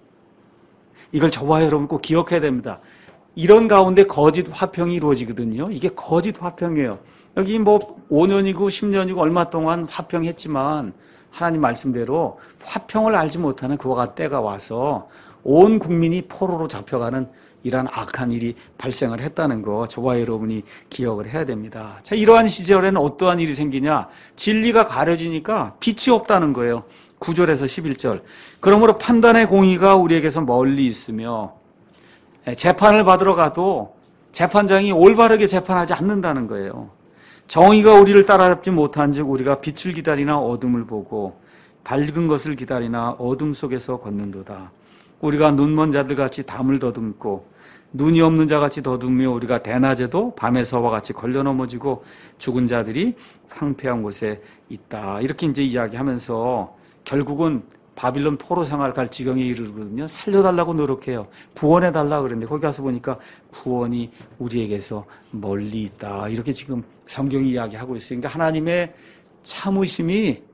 이걸 저와 여러분 꼭 기억해야 됩니다. 이런 가운데 거짓 화평이 이루어지거든요. 이게 거짓 화평이에요. 여기 뭐 5년이고 10년이고 얼마 동안 화평했지만 하나님 말씀대로 화평을 알지 못하는 그와 같은 때가 와서 온 국민이 포로로 잡혀가는 이러한 악한 일이 발생을 했다는 거 저와 여러분이 기억을 해야 됩니다. 자, 이러한 시절에는 어떠한 일이 생기냐? 진리가 가려지니까 빛이 없다는 거예요. 9절에서 11절. 그러므로 판단의 공의가 우리에게서 멀리 있으며 재판을 받으러 가도 재판장이 올바르게 재판하지 않는다는 거예요. 정의가 우리를 따라잡지 못한 즉 우리가 빛을 기다리나 어둠을 보고 밝은 것을 기다리나 어둠 속에서 걷는도다. 우리가 눈먼 자들같이 담을 더듬고 눈이 없는 자같이 더듬으며 우리가 대낮에도 밤에서와 같이 걸려 넘어지고 죽은 자들이 황폐한 곳에 있다. 이렇게 이제 이야기하면서 결국은 바빌론 포로 생활 갈 지경에 이르거든요. 살려달라고 노력해요. 구원해달라고 그랬는데 거기 가서 보니까 구원이 우리에게서 멀리 있다. 이렇게 지금 성경이 이야기하고 있어요. 그러니까 하나님의 참으심이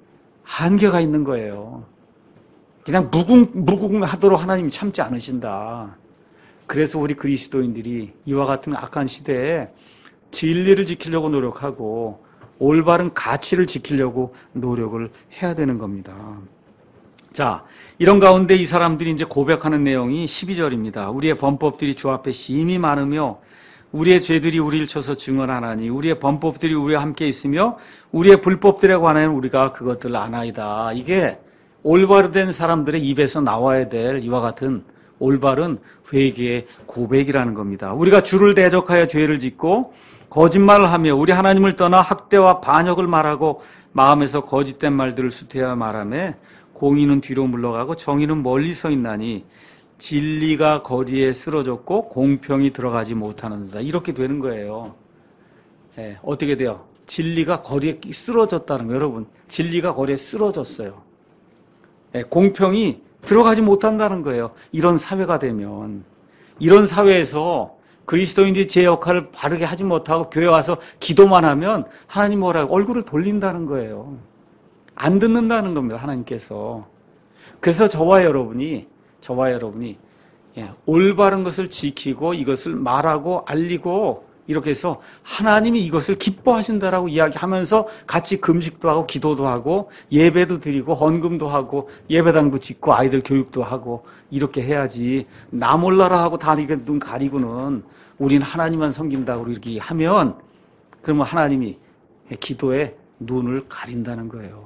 한계가 있는 거예요. 그냥 무궁무궁하도록 하나님이 참지 않으신다. 그래서 우리 그리스도인들이 이와 같은 악한 시대에 진리를 지키려고 노력하고 올바른 가치를 지키려고 노력을 해야 되는 겁니다. 자, 이런 가운데 이 사람들이 이제 고백하는 내용이 12절입니다. 우리의 범법들이 주 앞에 심히 많으며 우리의 죄들이 우리를 쳐서 증언하나니 우리의 범법들이 우리와 함께 있으며 우리의 불법들에 관하여 우리가 그것들을 아나이다. 이게 올바르된 사람들의 입에서 나와야 될 이와 같은 올바른 회개의 고백이라는 겁니다. 우리가 주를 대적하여 죄를 짓고 거짓말을 하며 우리 하나님을 떠나 학대와 반역을 말하고 마음에서 거짓된 말들을 수태하여 말하며 공의는 뒤로 물러가고 정의는 멀리 서 있나니 진리가 거리에 쓰러졌고 공평이 들어가지 못하는다. 이렇게 되는 거예요. 예, 어떻게 돼요? 진리가 거리에 쓰러졌다는 거예요. 여러분, 진리가 거리에 쓰러졌어요. 예, 공평이 들어가지 못한다는 거예요. 이런 사회가 되면. 이런 사회에서 그리스도인들이 제 역할을 바르게 하지 못하고 교회 와서 기도만 하면 하나님 뭐라고 얼굴을 돌린다는 거예요. 안 듣는다는 겁니다. 하나님께서. 그래서 저와 여러분이 올바른 것을 지키고 이것을 말하고 알리고 이렇게 해서 하나님이 이것을 기뻐하신다라고 이야기하면서 같이 금식도 하고 기도도 하고 예배도 드리고 헌금도 하고 예배당도 짓고 아이들 교육도 하고 이렇게 해야지 나 몰라라 하고 다 이렇게 눈 가리고는 우리는 하나님만 섬긴다고 이렇게 하면 그러면 하나님이 기도에 눈을 가린다는 거예요.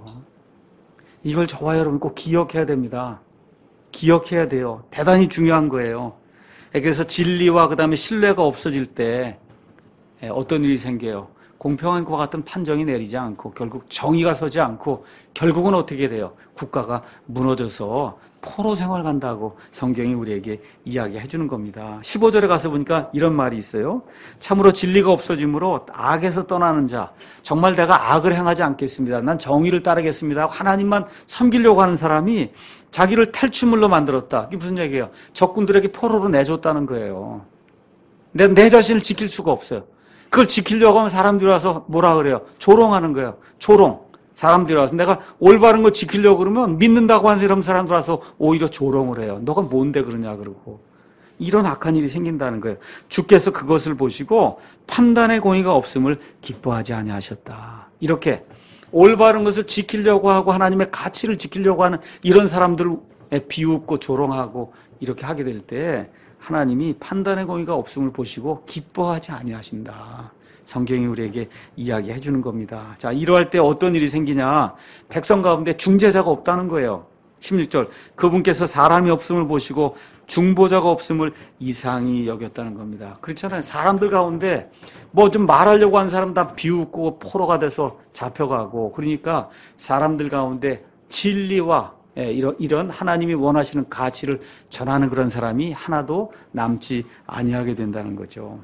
이걸 저와 여러분 꼭 기억해야 됩니다. 기억해야 돼요. 대단히 중요한 거예요. 그래서 진리와 그 다음에 신뢰가 없어질 때 어떤 일이 생겨요? 공평한 것 같은 판정이 내리지 않고 결국 정의가 서지 않고 결국은 어떻게 돼요? 국가가 무너져서 포로 생활 간다고 성경이 우리에게 이야기해 주는 겁니다. 15절에 가서 보니까 이런 말이 있어요. 참으로 진리가 없어짐으로 악에서 떠나는 자, 정말 내가 악을 행하지 않겠습니다. 난 정의를 따르겠습니다 하고 하나님만 섬기려고 하는 사람이 자기를 탈취물로 만들었다. 이게 무슨 얘기예요? 적군들에게 포로로 내줬다는 거예요. 내 자신을 지킬 수가 없어요. 그걸 지키려고 하면 사람들이 와서 뭐라 그래요? 조롱하는 거예요. 조롱. 사람들이 와서 내가 올바른 거 지키려고 그러면 믿는다고 하는 이런 사람들 와서 오히려 조롱을 해요. 너가 뭔데 그러냐 그러고. 이런 악한 일이 생긴다는 거예요. 주께서 그것을 보시고 판단의 공의가 없음을 기뻐하지 아니하셨다. 이렇게 올바른 것을 지키려고 하고 하나님의 가치를 지키려고 하는 이런 사람들을 비웃고 조롱하고 이렇게 하게 될 때 하나님이 판단의 공의가 없음을 보시고 기뻐하지 아니하신다. 성경이 우리에게 이야기해 주는 겁니다. 자, 이러할 때 어떤 일이 생기냐? 백성 가운데 중재자가 없다는 거예요. 16절. 그분께서 사람이 없음을 보시고 중보자가 없음을 이상히 여겼다는 겁니다. 그렇잖아요. 사람들 가운데 뭐 좀 말하려고 하는 사람 다 비웃고 포로가 돼서 잡혀가고 그러니까 사람들 가운데 진리와 이런 하나님이 원하시는 가치를 전하는 그런 사람이 하나도 남지 아니하게 된다는 거죠.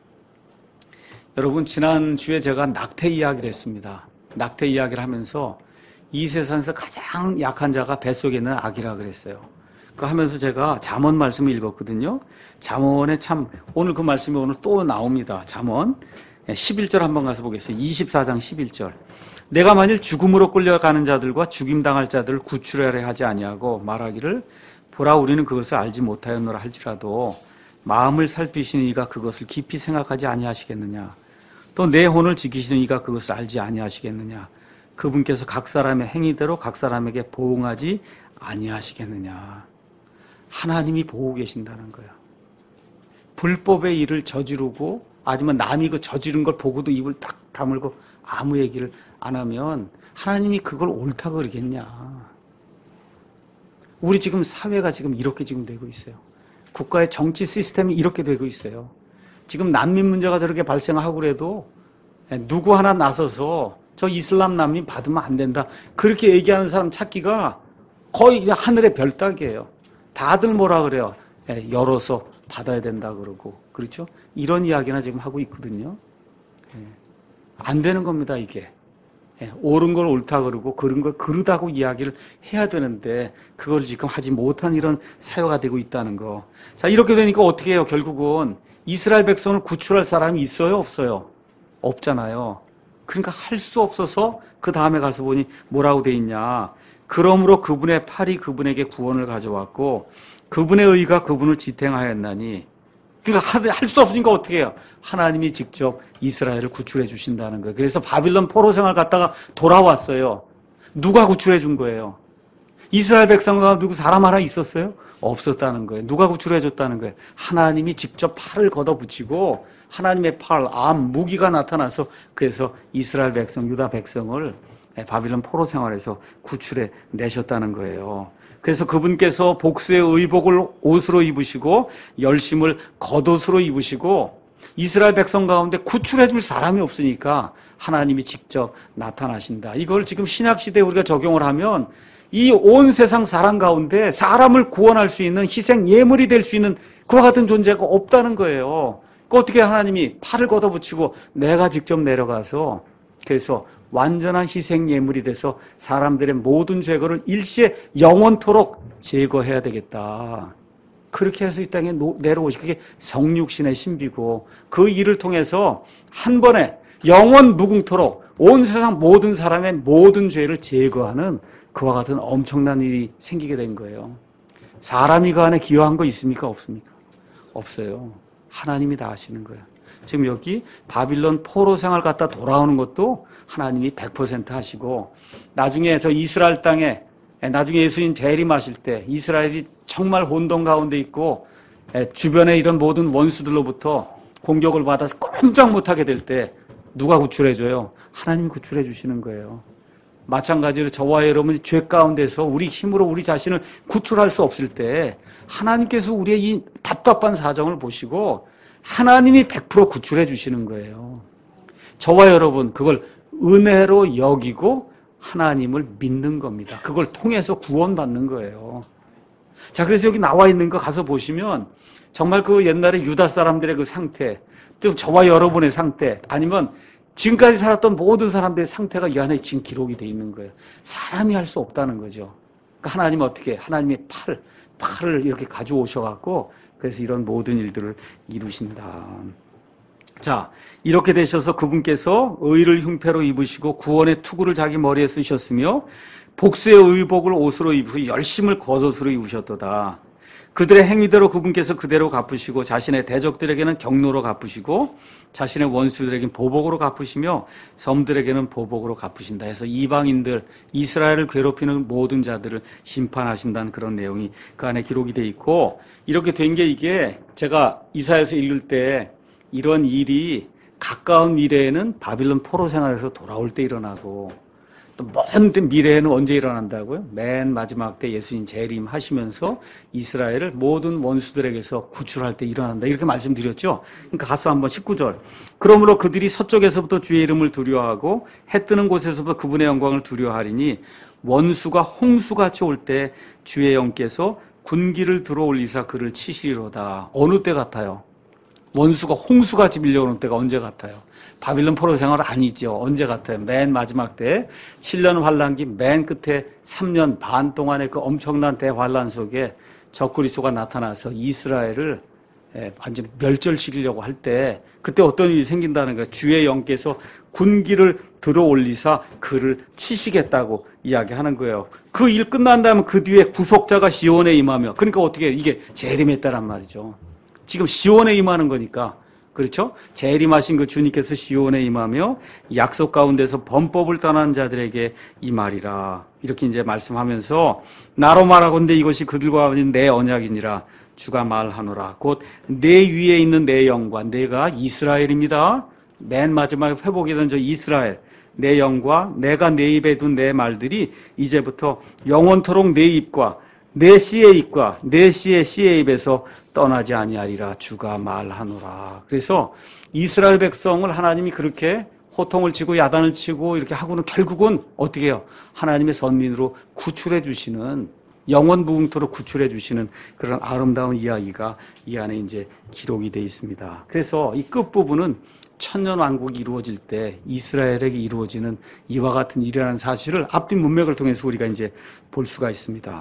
여러분, 지난주에 제가 낙태 이야기를 했습니다. 낙태 이야기를 하면서 이 세상에서 가장 약한 자가 뱃속에 있는 아기라 그랬어요. 그거 하면서 제가 잠언 말씀을 읽었거든요. 잠언에 참 오늘 그 말씀이 오늘 또 나옵니다. 잠언 11절 한번 가서 보겠어요. 24장 11절. 내가 만일 죽음으로 끌려가는 자들과 죽임당할 자들을 구출하려 하지 아니하고 말하기를 보라 우리는 그것을 알지 못하였노라 할지라도 마음을 살피시는 이가 그것을 깊이 생각하지 아니하시겠느냐. 또 내 혼을 지키시는 이가 그것을 알지 아니하시겠느냐. 그분께서 각 사람의 행위대로 각 사람에게 보응하지 아니하시겠느냐. 하나님이 보고 계신다는 거예요. 불법의 일을 저지르고 아니면 남이 그 저지른 걸 보고도 입을 딱 다물고 아무 얘기를 안 하면 하나님이 그걸 옳다고 그러겠냐. 우리 지금 사회가 지금 이렇게 지금 되고 있어요. 국가의 정치 시스템이 이렇게 되고 있어요. 지금 난민 문제가 저렇게 발생하고 그래도 누구 하나 나서서 저 이슬람 난민 받으면 안 된다. 그렇게 얘기하는 사람 찾기가 거의 그냥 하늘의 별 따기예요. 다들 뭐라 그래요? 열어서 받아야 된다 그러고. 그렇죠? 이런 이야기나 지금 하고 있거든요. 안 되는 겁니다, 이게. 옳은 걸 옳다 그러고 그런 걸 그르다고 이야기를 해야 되는데 그걸 지금 하지 못한 이런 사회가 되고 있다는 거. 자, 이렇게 되니까 어떻게 해요? 결국은 이스라엘 백성을 구출할 사람이 있어요? 없어요? 없잖아요. 그러니까 할 수 없어서 그 다음에 가서 보니 뭐라고 돼 있냐. 그러므로 그분의 팔이 그분에게 구원을 가져왔고 그분의 의가 그분을 지탱하였나니. 그러니까 할 수 없으니까 어떻게 해요? 하나님이 직접 이스라엘을 구출해 주신다는 거예요. 그래서 바빌론 포로 생활 갔다가 돌아왔어요. 누가 구출해 준 거예요? 이스라엘 백성과 누구 사람 하나 있었어요? 없었다는 거예요. 누가 구출해 줬다는 거예요? 하나님이 직접 팔을 걷어붙이고 하나님의 팔, 암, 무기가 나타나서 그래서 이스라엘 백성, 유다 백성을 바빌론 포로 생활에서 구출해 내셨다는 거예요. 그래서 그분께서 복수의 의복을 옷으로 입으시고 열심을 겉옷으로 입으시고 이스라엘 백성 가운데 구출해 줄 사람이 없으니까 하나님이 직접 나타나신다. 이걸 지금 신약시대에 우리가 적용을 하면 이 온 세상 사람 가운데 사람을 구원할 수 있는 희생 예물이 될 수 있는 그와 같은 존재가 없다는 거예요. 그 어떻게 하나님이 팔을 걷어붙이고 내가 직접 내려가서 그래서 완전한 희생 예물이 돼서 사람들의 모든 죄거를 일시에 영원토록 제거해야 되겠다. 그렇게 해서 이 땅에 내려오시 그게 성육신의 신비고 그 일을 통해서 한 번에 영원 무궁토록 온 세상 모든 사람의 모든 죄를 제거하는 그와 같은 엄청난 일이 생기게 된 거예요. 사람이 그 안에 기여한 거 있습니까? 없습니까? 없어요. 하나님이 다 하시는 거예요. 지금 여기 바빌론 포로 생활 갔다 돌아오는 것도 하나님이 100% 하시고 나중에 저 이스라엘 땅에 나중에 예수님 재림하실 때 이스라엘이 정말 혼돈 가운데 있고 주변에 이런 모든 원수들로부터 공격을 받아서 꼼짝 못하게 될 때 누가 구출해줘요? 하나님 구출해 주시는 거예요. 마찬가지로 저와 여러분이 죄 가운데서 우리 힘으로 우리 자신을 구출할 수 없을 때 하나님께서 우리의 이 답답한 사정을 보시고 하나님이 100% 구출해 주시는 거예요. 저와 여러분 그걸 은혜로 여기고 하나님을 믿는 겁니다. 그걸 통해서 구원받는 거예요. 자, 그래서 여기 나와 있는 거 가서 보시면 정말 그 옛날에 유다 사람들의 그 상태, 또 저와 여러분의 상태, 아니면 지금까지 살았던 모든 사람들의 상태가 이 안에 지금 기록이 돼 있는 거예요. 사람이 할 수 없다는 거죠. 그러니까 하나님은 어떻게 하나님의 팔을 이렇게 가져오셔갖고 그래서 이런 모든 일들을 이루신다. 자, 이렇게 되셔서 그분께서 의를 흉패로 입으시고 구원의 투구를 자기 머리에 쓰셨으며 복수의 의복을 옷으로 입으시고 열심을 겉옷으로 입으셨도다. 그들의 행위대로 그분께서 그대로 갚으시고 자신의 대적들에게는 경로로 갚으시고 자신의 원수들에게는 보복으로 갚으시며 섬들에게는 보복으로 갚으신다 해서 이방인들 이스라엘을 괴롭히는 모든 자들을 심판하신다는 그런 내용이 그 안에 기록이 돼 있고 이렇게 된 게 이게 제가 이사야서 읽을 때 이런 일이 가까운 미래에는 바빌론 포로 생활에서 돌아올 때 일어나고 또 먼 미래에는 언제 일어난다고요? 맨 마지막 때 예수님 재림하시면서 이스라엘을 모든 원수들에게서 구출할 때 일어난다. 이렇게 말씀드렸죠? 그러니까 가서 한번 19절. 그러므로 그들이 서쪽에서부터 주의 이름을 두려워하고 해 뜨는 곳에서부터 그분의 영광을 두려워하리니 원수가 홍수같이 올 때 주의 영께서 군기를 들어올리사 그를 치시리로다. 어느 때 같아요? 원수가 홍수같이 밀려오는 때가 언제 같아요? 바빌론 포로 생활 아니죠. 언제 같아요? 맨 마지막 때 7년 환란기 맨 끝에 3년 반 동안의 그 엄청난 대환란 속에 적그리스도가 나타나서 이스라엘을 완전 멸절시키려고 할 때 그때 어떤 일이 생긴다는 거예요. 주의 영께서 군기를 들어올리사 그를 치시겠다고 이야기하는 거예요. 그 일 끝난 다음에 그 뒤에 구속자가 시온에 임하며 그러니까 어떻게 이게 재림했다란 말이죠. 지금 시온에 임하는 거니까 그렇죠? 재림하신 그 주님께서 시온에 임하며 약속 가운데서 범법을 떠난 자들에게 임하리라. 이렇게 이제 말씀하면서 나로 말하건대 이것이 그들과 내 언약이니라. 주가 말하노라. 곧 내 위에 있는 내 영과 내가 이스라엘입니다. 맨 마지막에 회복이 된 저 이스라엘. 내 영과 내가 내 입에 둔 내 말들이 이제부터 영원토록 내 입과 내 씨의 입과 내 씨의 입에서 떠나지 아니하리라. 주가 말하노라. 그래서 이스라엘 백성을 하나님이 그렇게 호통을 치고 야단을 치고 이렇게 하고는 결국은 어떻게 해요? 하나님의 선민으로 구출해 주시는 영원 무궁토록 구출해 주시는 그런 아름다운 이야기가 이 안에 이제 기록이 되어 있습니다. 그래서 이 끝부분은 천년 왕국이 이루어질 때 이스라엘에게 이루어지는 이와 같은 일이라는 사실을 앞뒤 문맥을 통해서 우리가 이제 볼 수가 있습니다.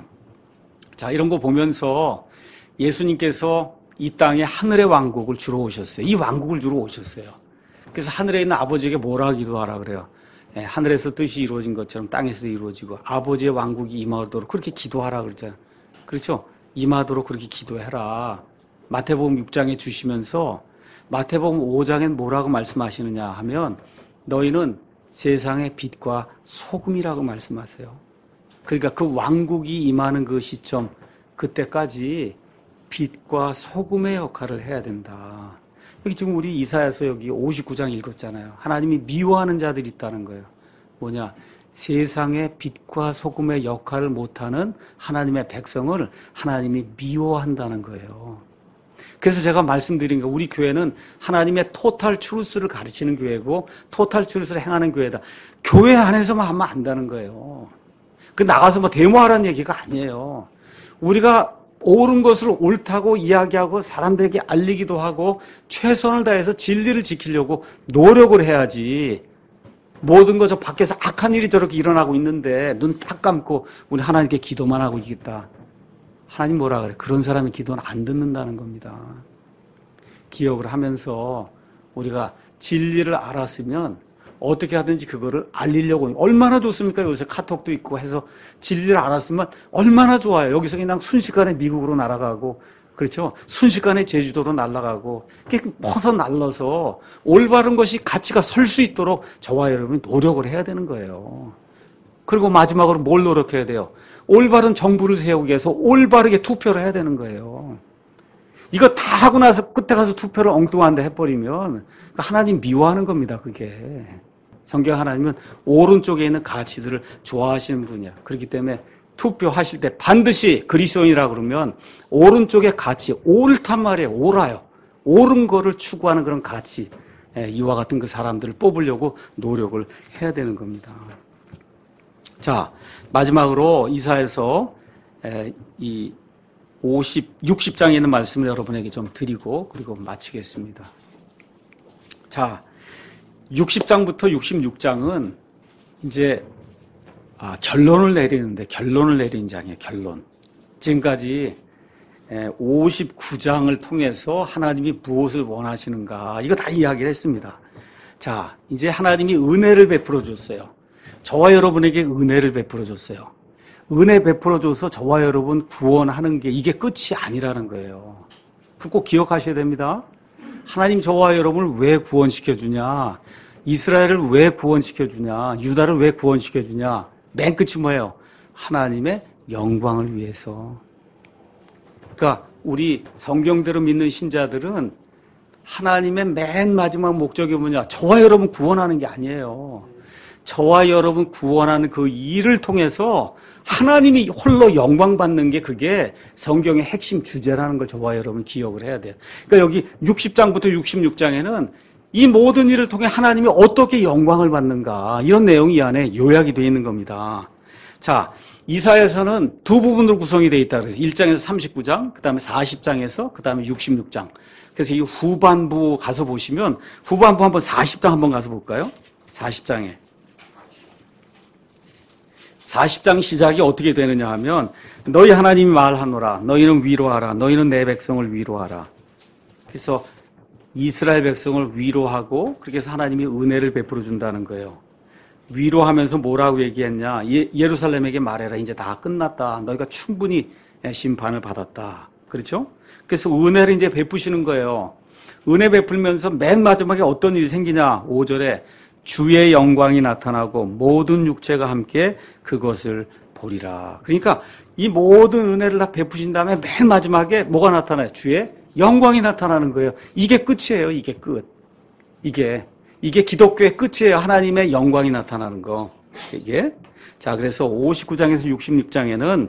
자, 이런 거 보면서 예수님께서 이 땅에 하늘의 왕국을 주러 오셨어요. 이 왕국을 주러 오셨어요. 그래서 하늘에 있는 아버지에게 뭐라 기도하라 그래요. 예, 하늘에서 뜻이 이루어진 것처럼 땅에서도 이루어지고 아버지의 왕국이 임하도록 그렇게 기도하라 그러잖아요. 그렇죠? 임하도록 그렇게 기도해라. 마태복음 6장에 주시면서 마태복음 5장엔 뭐라고 말씀하시느냐 하면 너희는 세상의 빛과 소금이라고 말씀하세요. 그러니까 그 왕국이 임하는 그 시점, 그때까지 빛과 소금의 역할을 해야 된다. 여기 지금 우리 이사야서 여기 59장 읽었잖아요. 하나님이 미워하는 자들이 있다는 거예요. 뭐냐? 세상의 빛과 소금의 역할을 못하는 하나님의 백성을 하나님이 미워한다는 거예요. 그래서 제가 말씀드린 거 우리 교회는 하나님의 토탈 트루스를 가르치는 교회고 토탈 트루스를 행하는 교회다. 교회 안에서만 하면 안다는 거예요. 그 나가서 뭐 데모하라는 얘기가 아니에요. 우리가 옳은 것을 옳다고 이야기하고 사람들에게 알리기도 하고 최선을 다해서 진리를 지키려고 노력을 해야지. 모든 거 저 밖에서 악한 일이 저렇게 일어나고 있는데 눈 딱 감고 우리 하나님께 기도만 하고 있겠다. 하나님 뭐라 그래? 그런 사람의 기도는 안 듣는다는 겁니다. 기억을 하면서 우리가 진리를 알았으면 어떻게 하든지 그거를 알리려고. 얼마나 좋습니까? 요새 카톡도 있고 해서 진리를 알았으면 얼마나 좋아요. 여기서 그냥 순식간에 미국으로 날아가고, 그렇죠? 순식간에 제주도로 날아가고, 이렇게 퍼서 날라서 올바른 것이 가치가 설 수 있도록 저와 여러분이 노력을 해야 되는 거예요. 그리고 마지막으로 뭘 노력해야 돼요? 올바른 정부를 세우기 위해서 올바르게 투표를 해야 되는 거예요. 이거 다 하고 나서 끝에 가서 투표를 엉뚱한데 해버리면 하나님 미워하는 겁니다, 그게. 성경 하나님은 오른쪽에 있는 가치들을 좋아하시는 분이야. 그렇기 때문에 투표하실 때 반드시 그리스도인이라 그러면 오른쪽의 가치, 옳단 말이에요. 옳아요. 옳은 거를 추구하는 그런 가치. 이와 같은 그 사람들을 뽑으려고 노력을 해야 되는 겁니다. 자, 마지막으로 이사야서 이 60장에 있는 말씀을 여러분에게 좀 드리고 그리고 마치겠습니다. 자, 60장부터 66장은 이제 결론을 내리는 장이에요. 결론. 지금까지 59장을 통해서 하나님이 무엇을 원하시는가 이거 다 이야기를 했습니다. 자, 이제 하나님이 은혜를 베풀어 줬어요. 저와 여러분에게 은혜를 베풀어 줬어요. 은혜 베풀어 줘서 저와 여러분 구원하는 게 이게 끝이 아니라는 거예요. 그 꼭 기억하셔야 됩니다. 하나님 저와 여러분을 왜 구원시켜 주냐? 이스라엘을 왜 구원시켜 주냐? 유다를 왜 구원시켜 주냐? 맨 끝이 뭐예요? 하나님의 영광을 위해서. 그러니까 우리 성경대로 믿는 신자들은 하나님의 맨 마지막 목적이 뭐냐? 저와 여러분 구원하는 게 아니에요. 저와 여러분 구원하는 그 일을 통해서 하나님이 홀로 영광 받는 게 그게 성경의 핵심 주제라는 걸 저와 여러분 기억을 해야 돼요. 그러니까 여기 60장부터 66장에는 이 모든 일을 통해 하나님이 어떻게 영광을 받는가 이런 내용이 이 안에 요약이 되어 있는 겁니다. 자, 이사야서는 두 부분으로 구성이 되어 있다 그래서 1장에서 39장, 그다음에 40장에서 그다음에 66장. 그래서 이 후반부 가서 보시면 후반부 한번 40장 한번 가서 볼까요? 40장에 40장 시작이 어떻게 되느냐 하면 너희 하나님이 말하노라 너희는 위로하라 너희는 내 백성을 위로하라. 그래서 이스라엘 백성을 위로하고 그렇게 해서 하나님이 은혜를 베풀어 준다는 거예요. 위로하면서 뭐라고 얘기했냐? 예루살렘에게 말해라. 이제 다 끝났다. 너희가 충분히 심판을 받았다. 그렇죠? 그래서 은혜를 이제 베푸시는 거예요. 은혜 베풀면서 맨 마지막에 어떤 일이 생기냐? 5절에 주의 영광이 나타나고 모든 육체가 함께 그것을 보리라. 그러니까 이 모든 은혜를 다 베푸신 다음에 맨 마지막에 뭐가 나타나요? 주의 영광이 나타나는 거예요. 이게 끝이에요. 이게 끝. 이게 기독교의 끝이에요. 하나님의 영광이 나타나는 거. 이게. 자, 그래서 59장에서 66장에는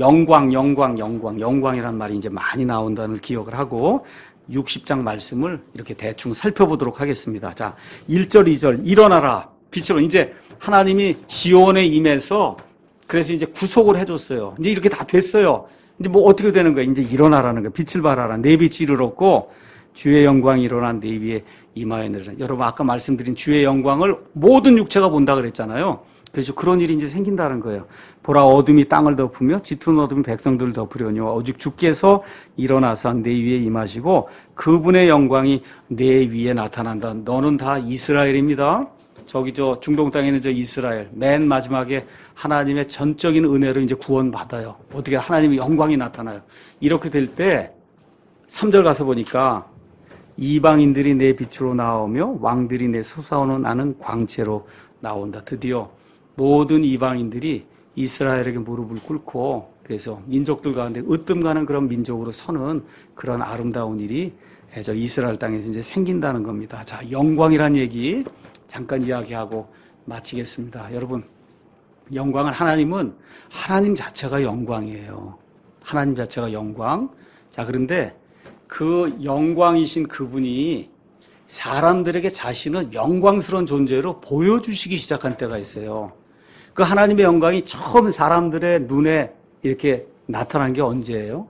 영광이란 말이 이제 많이 나온다는 기억을 하고 60장 말씀을 이렇게 대충 살펴보도록 하겠습니다. 자, 1절, 2절. 일어나라. 빛으로. 이제 하나님이 시온에 임해서 그래서 이제 구속을 해줬어요. 이제 이렇게 다 됐어요. 이제 뭐 어떻게 되는 거예요? 이제 일어나라는 거예요. 빛을 발하라. 내 빛이 이르렀고 주의 영광이 일어난 내 위에 임하였느니라. 여러분 아까 말씀드린 주의 영광을 모든 육체가 본다 그랬잖아요. 그렇죠. 그런 일이 이제 생긴다는 거예요. 보라, 어둠이 땅을 덮으며 짙은 어둠이 백성들을 덮으려니와 오직 주께서 일어나서 내 위에 임하시고 그분의 영광이 내 위에 나타난다. 너는 다 이스라엘입니다. 저기 중동 땅에 있는 이스라엘 맨 마지막에 하나님의 전적인 은혜로 이제 구원받아요. 어떻게 하나님의 영광이 나타나요. 이렇게 될 때 3절 가서 보니까 이방인들이 내 빛으로 나오며 왕들이 내 솟아오는 나는 광채로 나온다. 드디어 모든 이방인들이 이스라엘에게 무릎을 꿇고 그래서 민족들 가운데 으뜸가는 그런 민족으로 서는 그런 아름다운 일이 저 이스라엘 땅에서 이제 생긴다는 겁니다. 자, 영광이란 얘기 잠깐 이야기하고 마치겠습니다. 여러분, 영광은 하나님 자체가 영광이에요. 하나님 자체가 영광. 자, 그런데 그 영광이신 그분이 사람들에게 자신을 영광스러운 존재로 보여주시기 시작한 때가 있어요. 그 하나님의 영광이 처음 사람들의 눈에 이렇게 나타난 게 언제예요?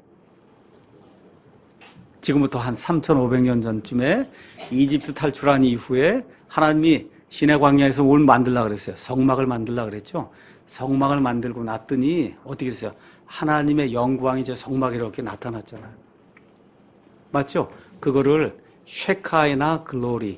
지금부터 한 3,500년 전쯤에 이집트 탈출한 이후에 하나님이 시내 광야에서 뭘 만들려고 그랬어요? 성막을 만들려고 그랬죠? 성막을 만들고 났더니 어떻게 됐어요? 하나님의 영광이 저 성막에 이렇게 나타났잖아요. 맞죠? 그거를 쉐카이나 글로리,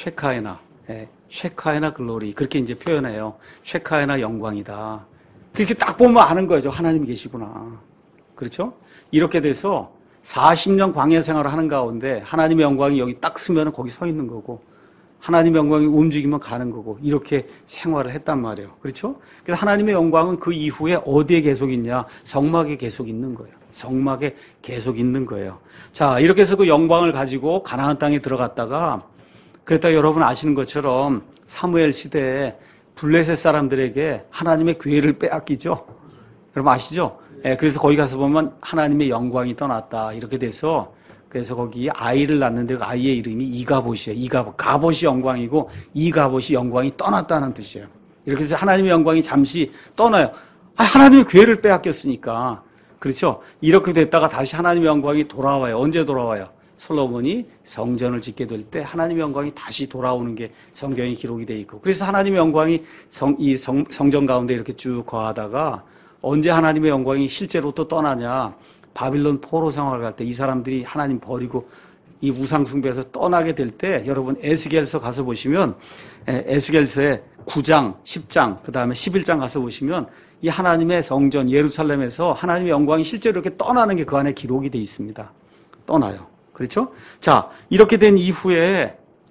쉐카이나 글로리 그렇게 이제 표현해요. 쉐카이나 영광이다. 그렇게 딱 보면 아는 거죠. 하나님이 계시구나. 그렇죠? 이렇게 돼서 40년 광야 생활을 하는 가운데 하나님의 영광이 여기 딱 쓰면 거기 서 있는 거고 하나님의 영광이 움직이면 가는 거고 이렇게 생활을 했단 말이에요. 그렇죠? 그래서 하나님의 영광은 그 이후에 어디에 계속 있냐? 성막에 계속 있는 거예요. 성막에 계속 있는 거예요. 자, 이렇게 해서 그 영광을 가지고 가나안 땅에 들어갔다가 그랬다가 여러분 아시는 것처럼 사무엘 시대에 블레셋 사람들에게 하나님의 괴를 빼앗기죠. 여러분 아시죠? 예, 그래서 거기 가서 보면 하나님의 영광이 떠났다. 이렇게 돼서 그래서 거기 아이를 낳는데 그 아이의 이름이 이가봇이에요. 가봇이 영광이고 이가봇이 영광이 떠났다는 뜻이에요. 이렇게 해서 하나님의 영광이 잠시 떠나요. 하나님의 괴를 빼앗겼으니까. 그렇죠? 이렇게 됐다가 다시 하나님의 영광이 돌아와요. 언제 돌아와요? 솔로몬이 성전을 짓게 될 때 하나님의 영광이 다시 돌아오는 게 성경에 기록이 돼 있고 그래서 하나님의 영광이 성전 가운데 이렇게 쭉 거하다가 언제 하나님의 영광이 실제로 또 떠나냐? 바빌론 포로 생활을 갈 때 이 사람들이 하나님 버리고 이 우상 숭배에서 떠나게 될 때 여러분 에스겔서 가서 보시면 에스겔서의 9장, 10장, 그다음에 11장 가서 보시면 이 하나님의 성전 예루살렘에서 하나님의 영광이 실제로 이렇게 떠나는 게 그 안에 기록이 돼 있습니다. 떠나요. 그렇죠? 자, 이렇게 된 이후에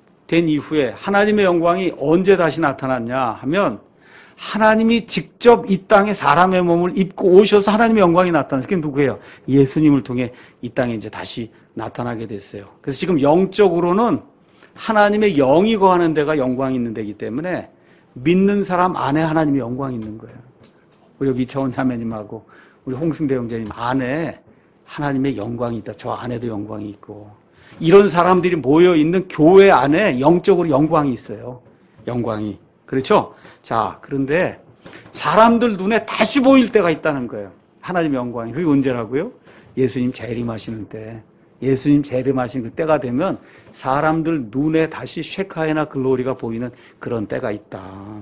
하나님의 영광이 언제 다시 나타났냐 하면 하나님이 직접 이 땅에 사람의 몸을 입고 오셔서 하나님의 영광이 나타났어요. 그게 누구예요? 예수님을 통해 이 땅에 이제 다시 나타나게 됐어요. 그래서 지금 영적으로는 하나님의 영이 거하는 데가 영광이 있는 데이기 때문에 믿는 사람 안에 하나님의 영광이 있는 거예요. 우리 여기 이차원 자매님하고 우리 홍승대 형제님 안에 하나님의 영광이 있다. 저 안에도 영광이 있고 이런 사람들이 모여있는 교회 안에 영적으로 영광이 있어요. 영광이. 그렇죠? 자, 그런데 사람들 눈에 다시 보일 때가 있다는 거예요. 하나님의 영광이. 그게 언제라고요? 예수님 재림하시는 때. 예수님 재림하시는 그 때가 되면 사람들 눈에 다시 쉐카이나 글로리가 보이는 그런 때가 있다.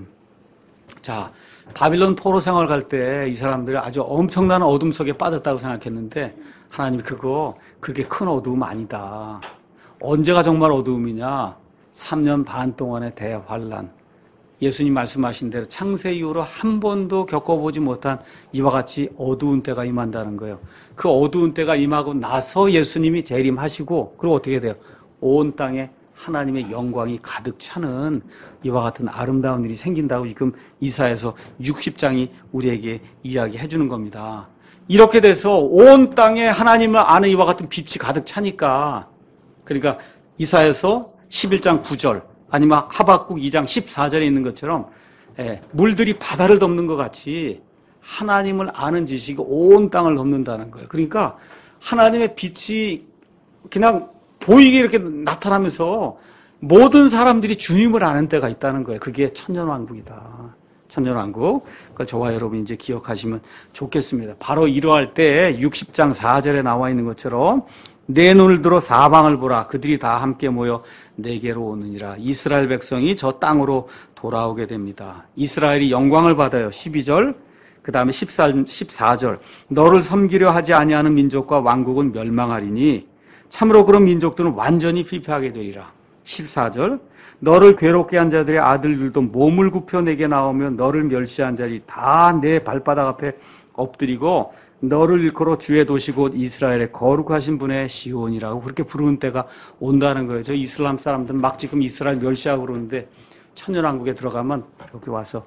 자, 바빌론 포로 생활 갈 때 이 사람들이 아주 엄청난 어둠 속에 빠졌다고 생각했는데 하나님이 그거 그렇게 큰 어두움 아니다. 언제가 정말 어두움이냐? 3년 반 동안의 대환란. 예수님 말씀하신 대로 창세 이후로 한 번도 겪어보지 못한 이와 같이 어두운 때가 임한다는 거예요. 그 어두운 때가 임하고 나서 예수님이 재림하시고 그리고 어떻게 돼요? 온 땅에 하나님의 영광이 가득 차는 이와 같은 아름다운 일이 생긴다고 지금 이사야서 60장이 우리에게 이야기해 주는 겁니다. 이렇게 돼서 온 땅에 하나님을 아는 이와 같은 빛이 가득 차니까 그러니까 이사야서 11장 9절 아니면 하박국 2장 14절에 있는 것처럼 물들이 바다를 덮는 것 같이 하나님을 아는 지식이 온 땅을 덮는다는 거예요. 그러니까 하나님의 빛이 그냥 보이게 이렇게 나타나면서 모든 사람들이 주님을 아는 때가 있다는 거예요. 그게 천년왕국이다. 천년왕국. 그걸 저와 여러분이 이제 기억하시면 좋겠습니다. 바로 이러할 때 60장 4절에 나와 있는 것처럼 내 눈을 들어 사방을 보라. 그들이 다 함께 모여 내게로 오느니라. 이스라엘 백성이 저 땅으로 돌아오게 됩니다. 이스라엘이 영광을 받아요. 12절. 그 다음에 14절. 너를 섬기려 하지 아니하는 민족과 왕국은 멸망하리니 참으로 그런 민족들은 완전히 피폐하게 되리라. 14절. 너를 괴롭게 한 자들의 아들들도 몸을 굽혀 내게 나오면 너를 멸시한 자들이 다 내 발바닥 앞에 엎드리고 너를 일컬어 주의 도시 곧 이스라엘의 거룩하신 분의 시온이라고 그렇게 부르는 때가 온다는 거예요. 저 이슬람 사람들은 막 지금 이스라엘 멸시하고 그러는데 천년왕국에 들어가면 여기 와서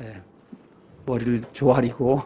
머리를 조아리고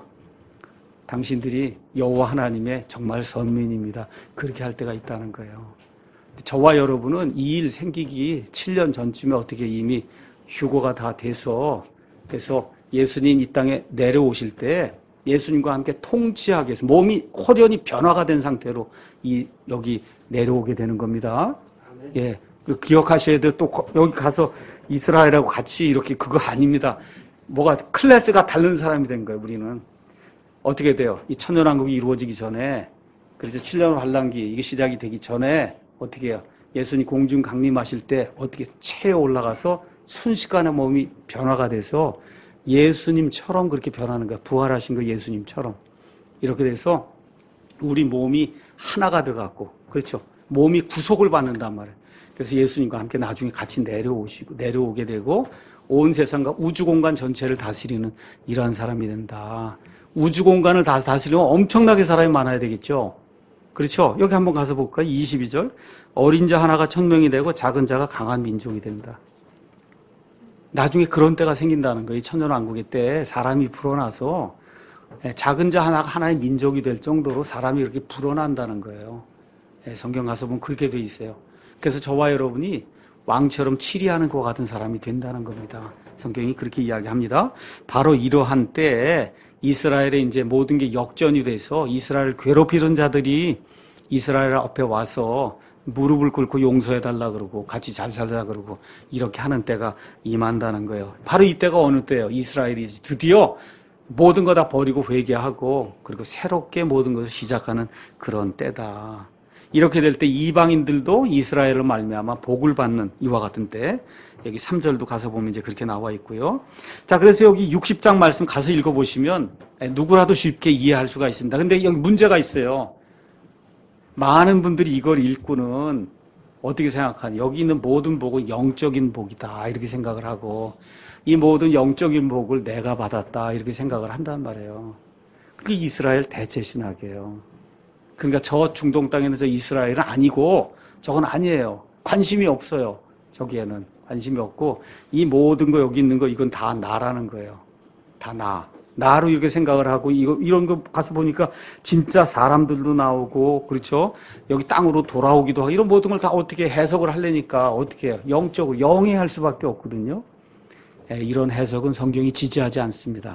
당신들이 여호와 하나님의 정말 선민입니다. 그렇게 할 때가 있다는 거예요. 저와 여러분은 이 일 생기기 7년 전쯤에 어떻게 이미 휴거가 다 돼서 그래서 예수님 이 땅에 내려오실 때 예수님과 함께 통치하기 위해서 몸이 호련히 변화가 된 상태로 여기 내려오게 되는 겁니다. 아멘. 예. 기억하셔야 돼요. 또 여기 가서 이스라엘하고 같이 이렇게 그거 아닙니다. 뭐가 클래스가 다른 사람이 된 거예요, 우리는. 어떻게 돼요? 이 천년왕국이 이루어지기 전에 그래서 7년 환란기 이게 시작이 되기 전에 어떻게 해요? 예수님 공중 강림하실 때 어떻게 체에 올라가서 순식간에 몸이 변화가 돼서 예수님처럼 그렇게 변하는 거야. 부활하신 거 예수님처럼. 이렇게 돼서 우리 몸이 하나가 돼갖고, 그렇죠. 몸이 구속을 받는단 말이에요. 그래서 예수님과 함께 나중에 같이 내려오게 되고, 온 세상과 우주 공간 전체를 다스리는 이러한 사람이 된다. 우주 공간을 다 다스리면 엄청나게 사람이 많아야 되겠죠. 그렇죠. 여기 한번 가서 볼까요? 22절. 어린 자 하나가 1000명이 되고 작은 자가 강한 민족이 된다. 나중에 그런 때가 생긴다는 거예요. 천년왕국의 때 사람이 불어나서 작은 자 하나가 하나의 민족이 될 정도로 사람이 이렇게 불어난다는 거예요. 성경 가서 보면 그렇게 돼 있어요. 그래서 저와 여러분이 왕처럼 치리하는 것 같은 사람이 된다는 겁니다. 성경이 그렇게 이야기합니다. 바로 이러한 때에 이스라엘에 이제 모든 게 역전이 돼서 이스라엘 괴롭히던 자들이 이스라엘 앞에 와서 무릎을 꿇고 용서해달라 그러고 같이 잘 살자 그러고 이렇게 하는 때가 임한다는 거예요. 바로 이때가 어느 때예요? 이스라엘이 드디어 모든 거 다 버리고 회개하고 그리고 새롭게 모든 것을 시작하는 그런 때다. 이렇게 될 때 이방인들도 이스라엘을 말미암아 복을 받는 이와 같은 때 여기 3절도 가서 보면 이제 그렇게 나와 있고요. 자, 그래서 여기 60장 말씀 가서 읽어보시면 누구라도 쉽게 이해할 수가 있습니다. 근데 여기 문제가 있어요. 많은 분들이 이걸 읽고는 어떻게 생각하냐. 여기 있는 모든 복은 영적인 복이다. 이렇게 생각을 하고 이 모든 영적인 복을 내가 받았다. 이렇게 생각을 한단 말이에요. 그게 이스라엘 대체신학이에요. 그러니까 저 중동 땅에 있는 저 이스라엘은 아니고 저건 아니에요. 관심이 없어요. 저기에는 관심이 없고 이 모든 거 여기 있는 거 이건 다 나라는 거예요. 다 나로 이렇게 생각을 하고 이런 거 가서 보니까 진짜 사람들도 나오고 그렇죠. 여기 땅으로 돌아오기도 하고 이런 모든 걸 다 어떻게 해석을 하려니까 어떻게 해요? 영적으로 영해할 수밖에 없거든요. 이런 해석은 성경이 지지하지 않습니다.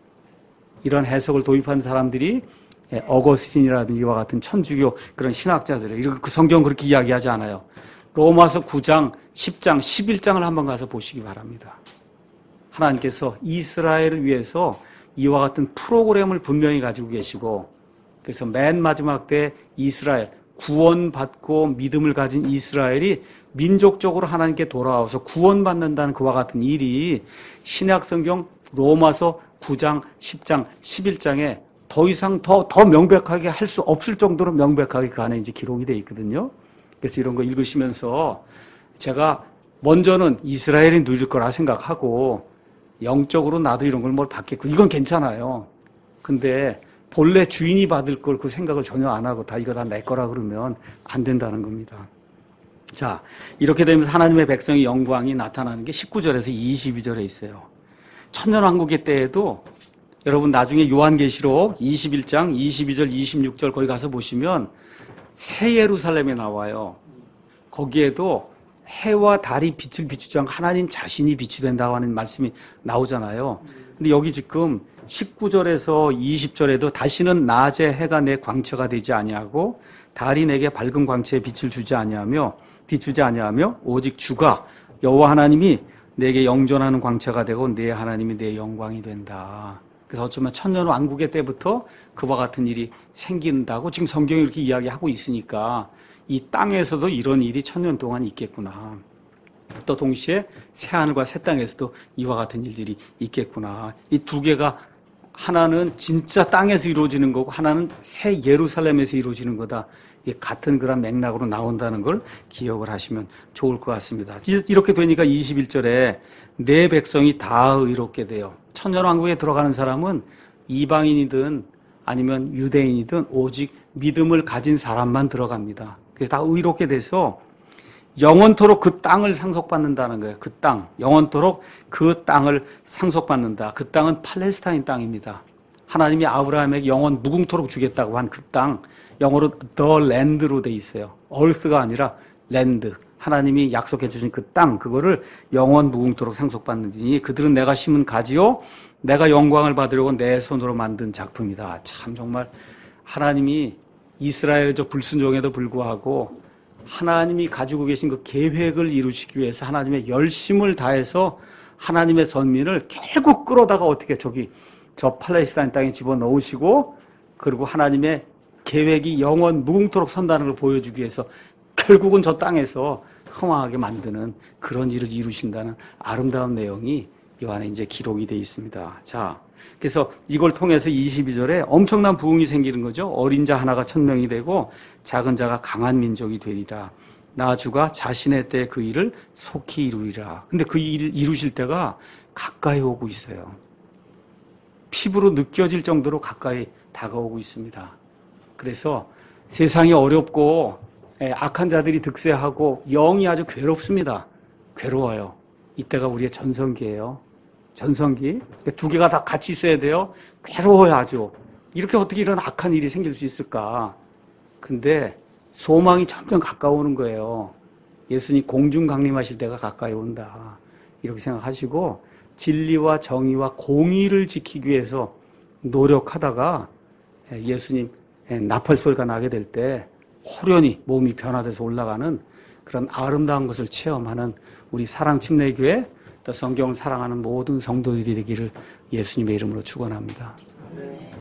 이런 해석을 도입한 사람들이 어거스틴이라든지 이와 같은 천주교 그런 신학자들을 이렇게 그 성경 그렇게 이야기하지 않아요. 로마서 9장, 10장, 11장을 한번 가서 보시기 바랍니다. 하나님께서 이스라엘을 위해서 이와 같은 프로그램을 분명히 가지고 계시고 그래서 맨 마지막 때 이스라엘 구원받고 믿음을 가진 이스라엘이 민족적으로 하나님께 돌아와서 구원받는다는 그와 같은 일이 신약성경 로마서 9장, 10장, 11장에 더 이상 더 명백하게 할 수 없을 정도로 명백하게 그 안에 이제 기록이 되어 있거든요. 그래서 이런 거 읽으시면서 제가 먼저는 이스라엘이 누릴 거라 생각하고 영적으로 나도 이런 걸 뭘 받겠고 이건 괜찮아요. 근데 본래 주인이 받을 걸 그 생각을 전혀 안 하고 다 이거 다 내 거라 그러면 안 된다는 겁니다. 자, 이렇게 되면 하나님의 백성의 영광이 나타나는 게 19절에서 22절에 있어요. 천년왕국의 때에도 여러분 나중에 요한계시록 21장 22절 26절 거기 가서 보시면 새 예루살렘에 나와요. 거기에도 해와 달이 빛을 비추지 않고 하나님 자신이 빛이 된다고 하는 말씀이 나오잖아요. 근데 여기 지금 19절에서 20절에도 다시는 낮에 해가 내 광채가 되지 아니하고 달이 내게 밝은 광채에 빛을 주지 아니하며 오직 주가 여호와 하나님이 내게 영존하는 광채가 되고 내 하나님이 내 영광이 된다. 그래서 어쩌면 천년왕국의 때부터 그와 같은 일이 생긴다고 지금 성경이 이렇게 이야기하고 있으니까 이 땅에서도 이런 일이 천년 동안 있겠구나. 또 동시에 새하늘과 새 땅에서도 이와 같은 일들이 있겠구나. 이 두 개가 하나는 진짜 땅에서 이루어지는 거고 하나는 새 예루살렘에서 이루어지는 거다. 같은 그런 맥락으로 나온다는 걸 기억을 하시면 좋을 것 같습니다. 이렇게 되니까 21절에 내 백성이 다 의롭게 돼요. 천년왕국에 들어가는 사람은 이방인이든 아니면 유대인이든 오직 믿음을 가진 사람만 들어갑니다. 그래서 다 의롭게 돼서 영원토록 그 땅을 상속받는다는 거예요. 그 땅, 영원토록 그 땅을 상속받는다. 그 땅은 팔레스타인 땅입니다. 하나님이 아브라함에게 영원 무궁토록 주겠다고 한 그 땅, 영어로 the land로 돼 있어요. earth가 아니라 land. 하나님이 약속해 주신 그 땅, 그거를 영원 무궁토록 상속받는지니 그들은 내가 심은 가지요, 내가 영광을 받으려고 내 손으로 만든 작품이다. 참 정말 하나님이 이스라엘의 저 불순종에도 불구하고 하나님이 가지고 계신 그 계획을 이루시기 위해서 하나님의 열심을 다해서 하나님의 선민을 결국 끌어다가 어떻게 저 팔레스타인 땅에 집어넣으시고 그리고 하나님의 계획이 영원 무궁토록 선다는 걸 보여주기 위해서 결국은 저 땅에서 흥왕하게 만드는 그런 일을 이루신다는 아름다운 내용이 이 안에 이제 기록이 되어 있습니다. 자, 그래서 이걸 통해서 22절에 엄청난 부흥이 생기는 거죠. 어린 자 하나가 천명이 되고 작은 자가 강한 민족이 되리라. 나 주가 자신의 때 그 일을 속히 이루리라. 근데 그 일을 이루실 때가 가까이 오고 있어요. 피부로 느껴질 정도로 가까이 다가오고 있습니다. 그래서 세상이 어렵고 악한 자들이 득세하고 영이 아주 괴롭습니다. 괴로워요. 이때가 우리의 전성기예요. 전성기. 두 개가 다 같이 있어야 돼요. 괴로워요, 아주. 이렇게 어떻게 이런 악한 일이 생길 수 있을까? 근데 소망이 점점 가까워오는 거예요. 예수님 공중 강림하실 때가 가까이 온다. 이렇게 생각하시고 진리와 정의와 공의를 지키기 위해서 노력하다가 예수님 나팔 소리가 나게 될 때 호련히 몸이 변화돼서 올라가는 그런 아름다운 것을 체험하는 우리 사랑침례교회 또 성경을 사랑하는 모든 성도들이 되기를 예수님의 이름으로 축원합니다.